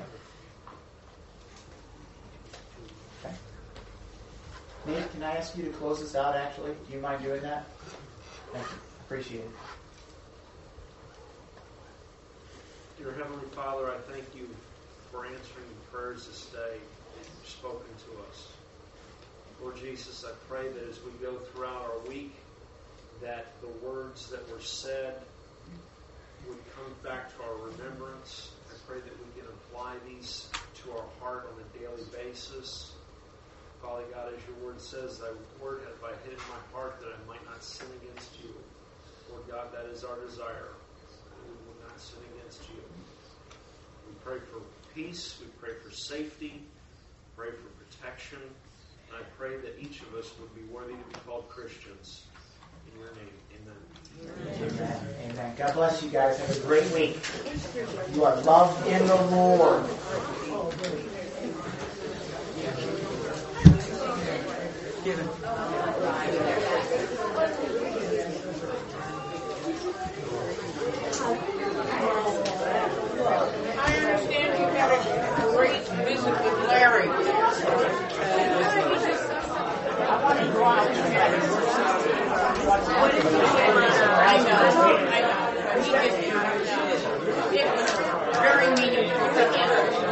Okay. Nate, can I ask you to close this out, actually? Do you mind doing that? Thank you. Appreciate it. Dear Heavenly Father, I thank you for answering the prayers this day that you've spoken to us. Lord Jesus, I pray that as we go throughout our week, that the words that were said would come back to our remembrance. I pray that we can apply these to our heart on a daily basis. Father God, as your word says, thy word have I hid in my heart that I might not sin against you. Lord God, that is our desire, that we will not sin against you. We pray for peace, we pray for safety, pray for protection, and I pray that each of us would be worthy to be called Christians. In your name, amen. Amen. Amen. God bless you guys. Have a great week. You are loved in the Lord. I understand you had a great visit with Larry. I want to go out together. I know. He did. It was very meaningful.